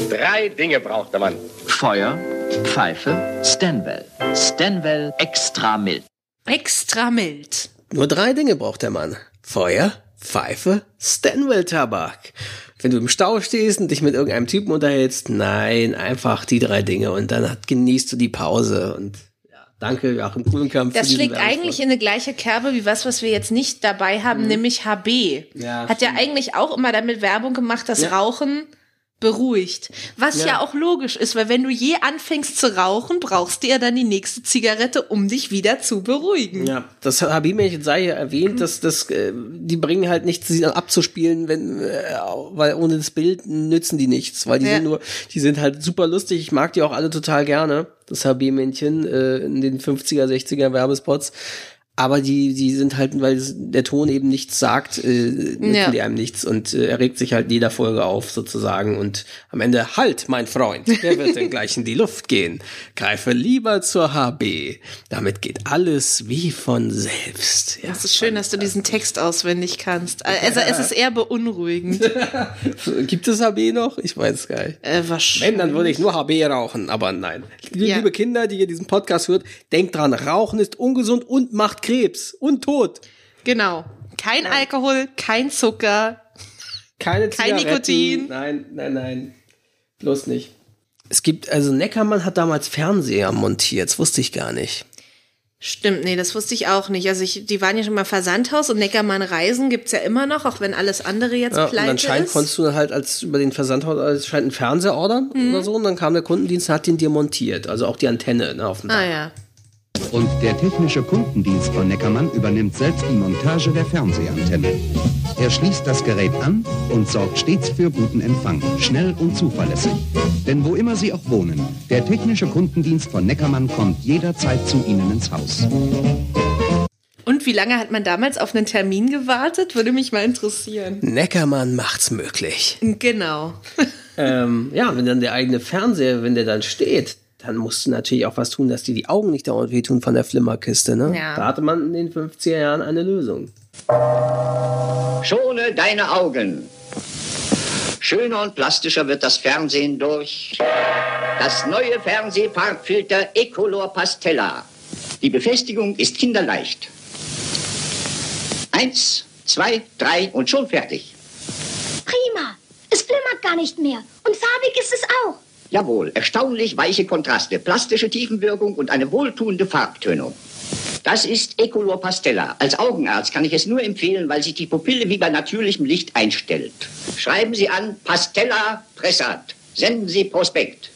[SPEAKER 14] 3 Dinge braucht der Mann.
[SPEAKER 4] Feuer, Pfeife, Stanwell. Stanwell extra mild.
[SPEAKER 3] Extra mild.
[SPEAKER 2] Nur 3 Dinge braucht der Mann. Feuer, Pfeife, Stanwell-Tabak. Wenn du im Stau stehst und dich mit irgendeinem Typen unterhältst, nein, einfach die 3 Dinge und dann genießt du die Pause und danke, Joachim Kuhlenkampf.
[SPEAKER 3] Das schlägt eigentlich in eine gleiche Kerbe wie was wir jetzt nicht dabei haben, nämlich HB.
[SPEAKER 2] Ja,
[SPEAKER 3] hat ja eigentlich auch immer damit Werbung gemacht, dass Rauchen beruhigt. Was ja auch logisch ist, weil wenn du je anfängst zu rauchen, brauchst du ja dann die nächste Zigarette, um dich wieder zu beruhigen.
[SPEAKER 2] Ja, das HB-Märchen sei ja erwähnt, dass die bringen halt nichts, sie dann abzuspielen, weil ohne das Bild nützen die nichts, weil die sind halt super lustig. Ich mag die auch alle total gerne, das HB-Männchen in den 50er, 60er Werbespots. Aber die sind halt, weil der Ton eben nichts sagt, nützen die einem nichts und er regt sich halt in jeder Folge auf sozusagen und am Ende, halt, mein Freund, wer wird denn gleich in die Luft gehen? Greife lieber zur HB. Damit geht alles wie von selbst. Ja,
[SPEAKER 3] das ist schön, dass du diesen Text auswendig kannst. Also es ist eher beunruhigend.
[SPEAKER 2] Gibt es HB noch? Ich weiß es gar nicht.
[SPEAKER 3] Wahrscheinlich.
[SPEAKER 2] Wenn, dann würde ich nur HB rauchen, aber nein. Liebe Kinder, die ihr diesen Podcast hört, denkt dran, Rauchen ist ungesund und macht Krebs und Tod.
[SPEAKER 3] Genau. Kein Alkohol, kein Zucker,
[SPEAKER 2] kein
[SPEAKER 3] Nikotin.
[SPEAKER 2] Nein. Bloß nicht. Es gibt, also Neckermann hat damals Fernseher montiert, das wusste ich gar nicht.
[SPEAKER 3] Stimmt, nee, das wusste ich auch nicht. Also die waren ja schon mal Versandhaus und Neckermann Reisen gibt's ja immer noch, auch wenn alles andere jetzt pleite ist.
[SPEAKER 2] Und anscheinend konntest du dann halt über den Versandhaus einen Fernseher ordern oder so und dann kam der Kundendienst und hat den dir montiert, also auch die Antenne auf dem Dach.
[SPEAKER 3] Ah ja.
[SPEAKER 18] Und der technische Kundendienst von Neckermann übernimmt selbst die Montage der Fernsehantenne. Er schließt das Gerät an und sorgt stets für guten Empfang, schnell und zuverlässig. Denn wo immer Sie auch wohnen, der technische Kundendienst von Neckermann kommt jederzeit zu Ihnen ins Haus.
[SPEAKER 3] Und wie lange hat man damals auf einen Termin gewartet? Würde mich mal interessieren.
[SPEAKER 2] Neckermann macht's möglich.
[SPEAKER 3] Genau.
[SPEAKER 2] Wenn dann der eigene Fernseher, wenn der dann steht, dann musst du natürlich auch was tun, dass dir die Augen nicht dauernd wehtun von der Flimmerkiste, ne?
[SPEAKER 3] Ja.
[SPEAKER 2] Da hatte man in den 50er Jahren eine Lösung.
[SPEAKER 22] Schone deine Augen. Schöner und plastischer wird das Fernsehen durch das neue Fernsehfarbfilter Ecolor Pastella. Die Befestigung ist kinderleicht. 1, 2, 3 und schon fertig.
[SPEAKER 10] Prima. Es flimmert gar nicht mehr. Und farbig ist es auch.
[SPEAKER 22] Jawohl, erstaunlich weiche Kontraste, plastische Tiefenwirkung und eine wohltuende Farbtönung. Das ist Ecolor Pastella. Als Augenarzt kann ich es nur empfehlen, weil sich die Pupille wie bei natürlichem Licht einstellt. Schreiben Sie an Pastella Pressat. Senden Sie Prospekt.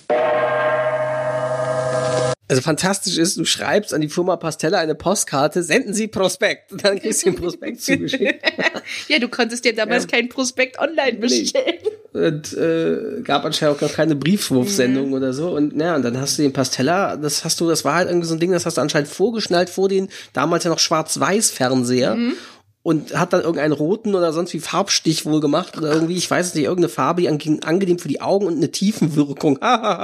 [SPEAKER 2] Also fantastisch ist, du schreibst an die Firma Pastella eine Postkarte, senden Sie Prospekt. Und dann kriegst du den Prospekt zugeschickt.
[SPEAKER 3] Ja, du konntest dir damals kein Prospekt online bestellen.
[SPEAKER 2] Und gab anscheinend auch keine Briefwurfsendung oder so. Und und dann hast du den Pastella, das war halt irgendwie so ein Ding, das hast du anscheinend vorgeschnallt vor den damals ja noch Schwarz-Weiß-Fernseher. Und hat dann irgendeinen roten oder sonst wie Farbstich wohl gemacht oder irgendwie, ich weiß es nicht, irgendeine Farbe, die angenehm für die Augen und eine Tiefenwirkung.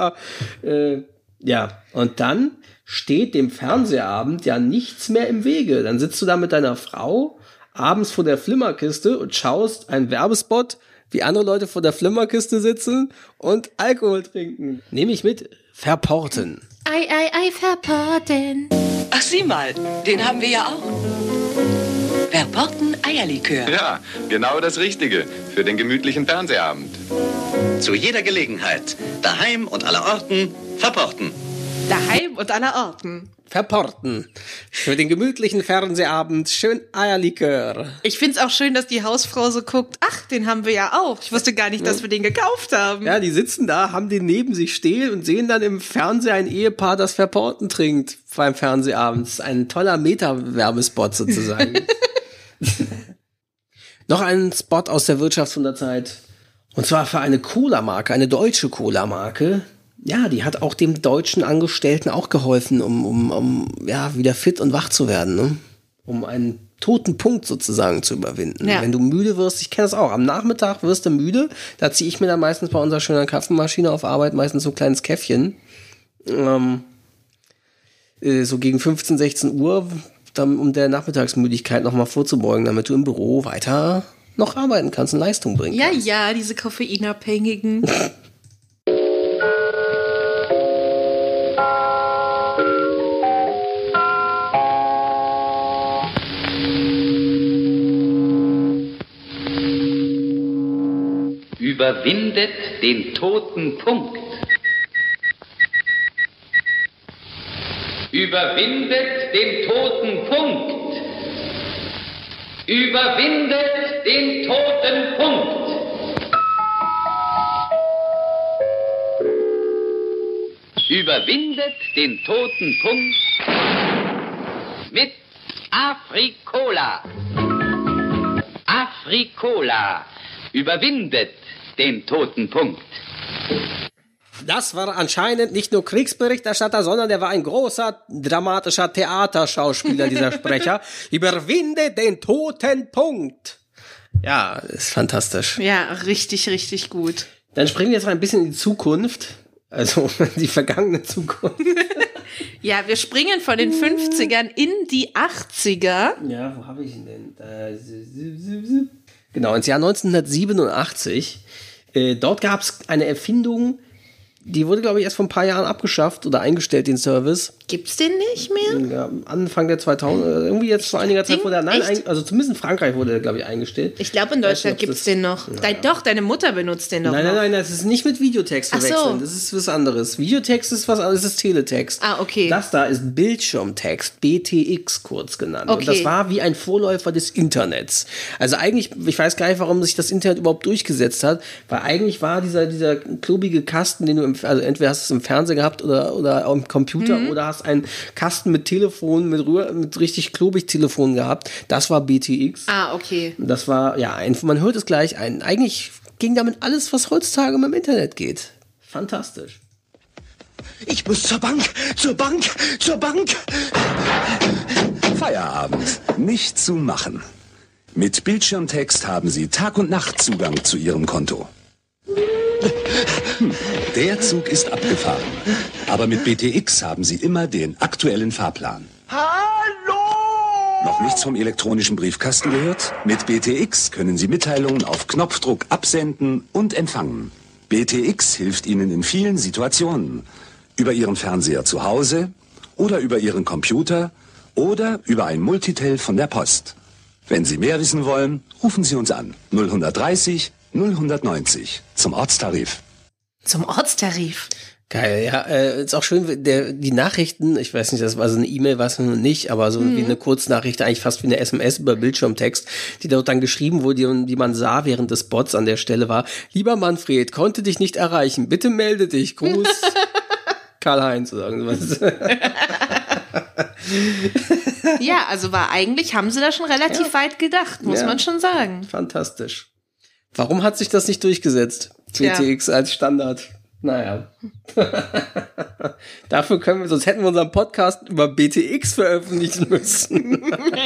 [SPEAKER 2] Ja, und dann steht dem Fernsehabend ja nichts mehr im Wege. Dann sitzt du da mit deiner Frau abends vor der Flimmerkiste und schaust einen Werbespot, wie andere Leute vor der Flimmerkiste sitzen und Alkohol trinken. Nehme ich mit, Verporten.
[SPEAKER 3] Ei, Verporten.
[SPEAKER 21] Ach, sieh mal, den haben wir ja auch. Verporten Eierlikör.
[SPEAKER 17] Ja, genau das Richtige für den gemütlichen Fernsehabend.
[SPEAKER 5] Zu jeder Gelegenheit, daheim und aller Orten, verporten.
[SPEAKER 3] Daheim und aller Orten.
[SPEAKER 2] Verporten. Für den gemütlichen Fernsehabend schön Eierlikör.
[SPEAKER 3] Ich find's auch schön, dass die Hausfrau so guckt, ach, den haben wir ja auch. Ich wusste gar nicht, dass wir den gekauft haben.
[SPEAKER 2] Ja, die sitzen da, haben den neben sich stehen und sehen dann im Fernseher ein Ehepaar, das Verporten trinkt beim Fernsehabend. Das ist ein toller Meta-Werbespot sozusagen. Noch ein Spot aus der Wirtschaftswunderzeit. Und zwar für eine Cola-Marke, eine deutsche Cola-Marke. Ja, die hat auch dem deutschen Angestellten auch geholfen, um wieder fit und wach zu werden, ne? Um einen toten Punkt sozusagen zu überwinden. Ja. Wenn du müde wirst, ich kenne das auch, am Nachmittag wirst du müde, da ziehe ich mir dann meistens bei unserer schönen Kaffeemaschine auf Arbeit meistens so ein kleines Käffchen. so gegen 15, 16 Uhr, dann, um der Nachmittagsmüdigkeit nochmal vorzubeugen, damit du im Büro weiter noch arbeiten kannst und Leistung bringen kannst.
[SPEAKER 3] Ja, diese Koffeinabhängigen.
[SPEAKER 19] Überwindet den toten Punkt. Überwindet den toten Punkt. Überwindet den toten Punkt. Überwindet den toten Punkt mit Afrikola. Afrikola. Überwindet den toten Punkt.
[SPEAKER 2] Das war anscheinend nicht nur Kriegsberichterstatter, sondern der war ein großer, dramatischer Theaterschauspieler, dieser Sprecher. Überwinde den toten Punkt. Ja, ist fantastisch.
[SPEAKER 3] Ja, richtig, richtig gut.
[SPEAKER 2] Dann springen wir jetzt mal ein bisschen in die Zukunft. Also die vergangene Zukunft.
[SPEAKER 3] Ja, wir springen von den 50ern in die 80er.
[SPEAKER 2] Ja, wo habe ich ihn denn? Genau, ins Jahr 1987. Dort gab es eine Erfindung, die wurde, glaube ich, erst vor ein paar Jahren abgeschafft oder eingestellt, den Service.
[SPEAKER 3] Gibt's den nicht mehr?
[SPEAKER 2] Ja, Anfang der 2000, irgendwie jetzt vor einiger Zeit wurde er, also zumindest in Frankreich wurde er, glaube ich, eingestellt.
[SPEAKER 3] Ich glaube, in Deutschland gibt's den noch. Doch, deine Mutter benutzt den doch noch.
[SPEAKER 2] Nein, das ist nicht mit Videotext verwechseln.
[SPEAKER 3] Ach so.
[SPEAKER 2] Das ist was anderes. Videotext ist was anderes, das ist Teletext.
[SPEAKER 3] Ah, okay.
[SPEAKER 2] Das da ist Bildschirmtext, BTX kurz genannt.
[SPEAKER 3] Okay.
[SPEAKER 2] Und das war wie ein Vorläufer des Internets. Also eigentlich, ich weiß gar nicht, warum sich das Internet überhaupt durchgesetzt hat, weil eigentlich war dieser klobige Kasten, den du also entweder hast du es im Fernseher gehabt oder am Computer oder hast einen Kasten mit Telefon, mit richtig klobig Telefon gehabt. Das war BTX.
[SPEAKER 3] Ah, okay.
[SPEAKER 2] Das war, ja, man hört es gleich ein. Eigentlich ging damit alles, was heutzutage mit dem Internet geht. Fantastisch.
[SPEAKER 5] Ich muss zur Bank, zur Bank, zur Bank.
[SPEAKER 17] Feierabend. Nicht zu machen. Mit Bildschirmtext haben Sie Tag- und Nachtzugang zu Ihrem Konto. Der Zug ist abgefahren. Aber mit BTX haben Sie immer den aktuellen Fahrplan.
[SPEAKER 5] Hallo!
[SPEAKER 17] Noch nichts vom elektronischen Briefkasten gehört? Mit BTX können Sie Mitteilungen auf Knopfdruck absenden und empfangen. BTX hilft Ihnen in vielen Situationen. Über Ihren Fernseher zu Hause oder über Ihren Computer oder über ein Multitel von der Post. Wenn Sie mehr wissen wollen, rufen Sie uns an. 0130 090 zum Ortstarif.
[SPEAKER 3] Zum Ortstarif.
[SPEAKER 2] Geil, ja, ist auch schön, die Nachrichten, ich weiß nicht, das war so eine E-Mail, war es noch nicht, aber so wie eine Kurznachricht, eigentlich fast wie eine SMS über Bildschirmtext, die dort dann geschrieben wurde, die man sah während des Spots an der Stelle war: Lieber Manfred, konnte dich nicht erreichen, bitte melde dich, Gruß, Karl-Heinz oder irgendwas.
[SPEAKER 3] Ja, also haben sie da schon relativ weit gedacht, muss man schon sagen.
[SPEAKER 2] Fantastisch. Warum hat sich das nicht durchgesetzt? BTX als Standard. Naja. Dafür sonst hätten wir unseren Podcast über BTX veröffentlichen müssen.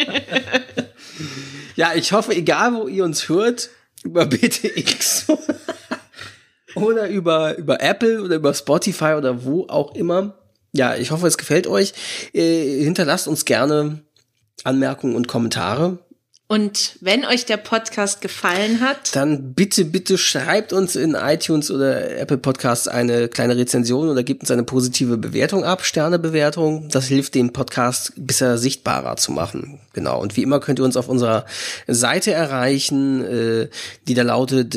[SPEAKER 2] Ja, ich hoffe, egal wo ihr uns hört, über BTX oder über Apple oder über Spotify oder wo auch immer. Ja, ich hoffe, es gefällt euch. Hinterlasst uns gerne Anmerkungen und Kommentare.
[SPEAKER 3] Und wenn euch der Podcast gefallen hat,
[SPEAKER 2] dann bitte schreibt uns in iTunes oder Apple Podcasts eine kleine Rezension oder gebt uns eine positive Bewertung ab, Sternebewertung. Das hilft, den Podcast bisher sichtbarer zu machen. Genau. Und wie immer könnt ihr uns auf unserer Seite erreichen, die da lautet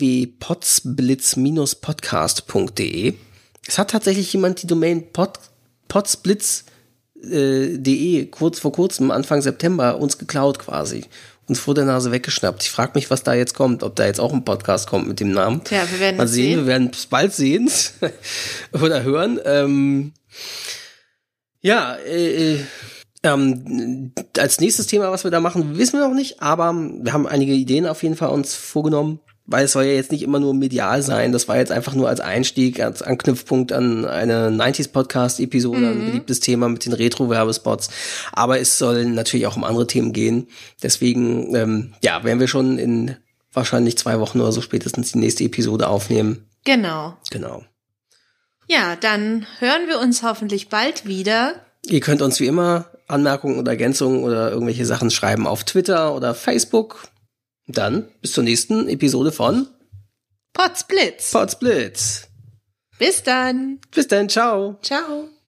[SPEAKER 2] www.podsblitz-podcast.de. Es hat tatsächlich jemand die Domain podsblitz.de vor kurzem, Anfang September, uns geklaut quasi. Uns vor der Nase weggeschnappt. Ich frage mich, was da jetzt kommt, ob da jetzt auch ein Podcast kommt mit dem Namen.
[SPEAKER 3] Tja, wir werden
[SPEAKER 2] mal sehen. Wir werden es bald sehen oder hören. Als nächstes Thema, was wir da machen, wissen wir noch nicht, aber wir haben einige Ideen auf jeden Fall uns vorgenommen. Weil es soll ja jetzt nicht immer nur medial sein, das war jetzt einfach nur als Einstieg, als Anknüpfpunkt an eine 90s-Podcast-Episode, ein beliebtes Thema mit den Retro-Werbespots. Aber es soll natürlich auch um andere Themen gehen. Deswegen, werden wir schon in wahrscheinlich 2 Wochen oder so spätestens die nächste Episode aufnehmen.
[SPEAKER 3] Genau.
[SPEAKER 2] Genau.
[SPEAKER 3] Ja, dann hören wir uns hoffentlich bald wieder.
[SPEAKER 2] Ihr könnt uns wie immer Anmerkungen oder Ergänzungen oder irgendwelche Sachen schreiben auf Twitter oder Facebook. Dann bis zur nächsten Episode von
[SPEAKER 3] Potsblitz.
[SPEAKER 2] Potsblitz.
[SPEAKER 3] Bis dann.
[SPEAKER 2] Bis dann, ciao.
[SPEAKER 3] Ciao.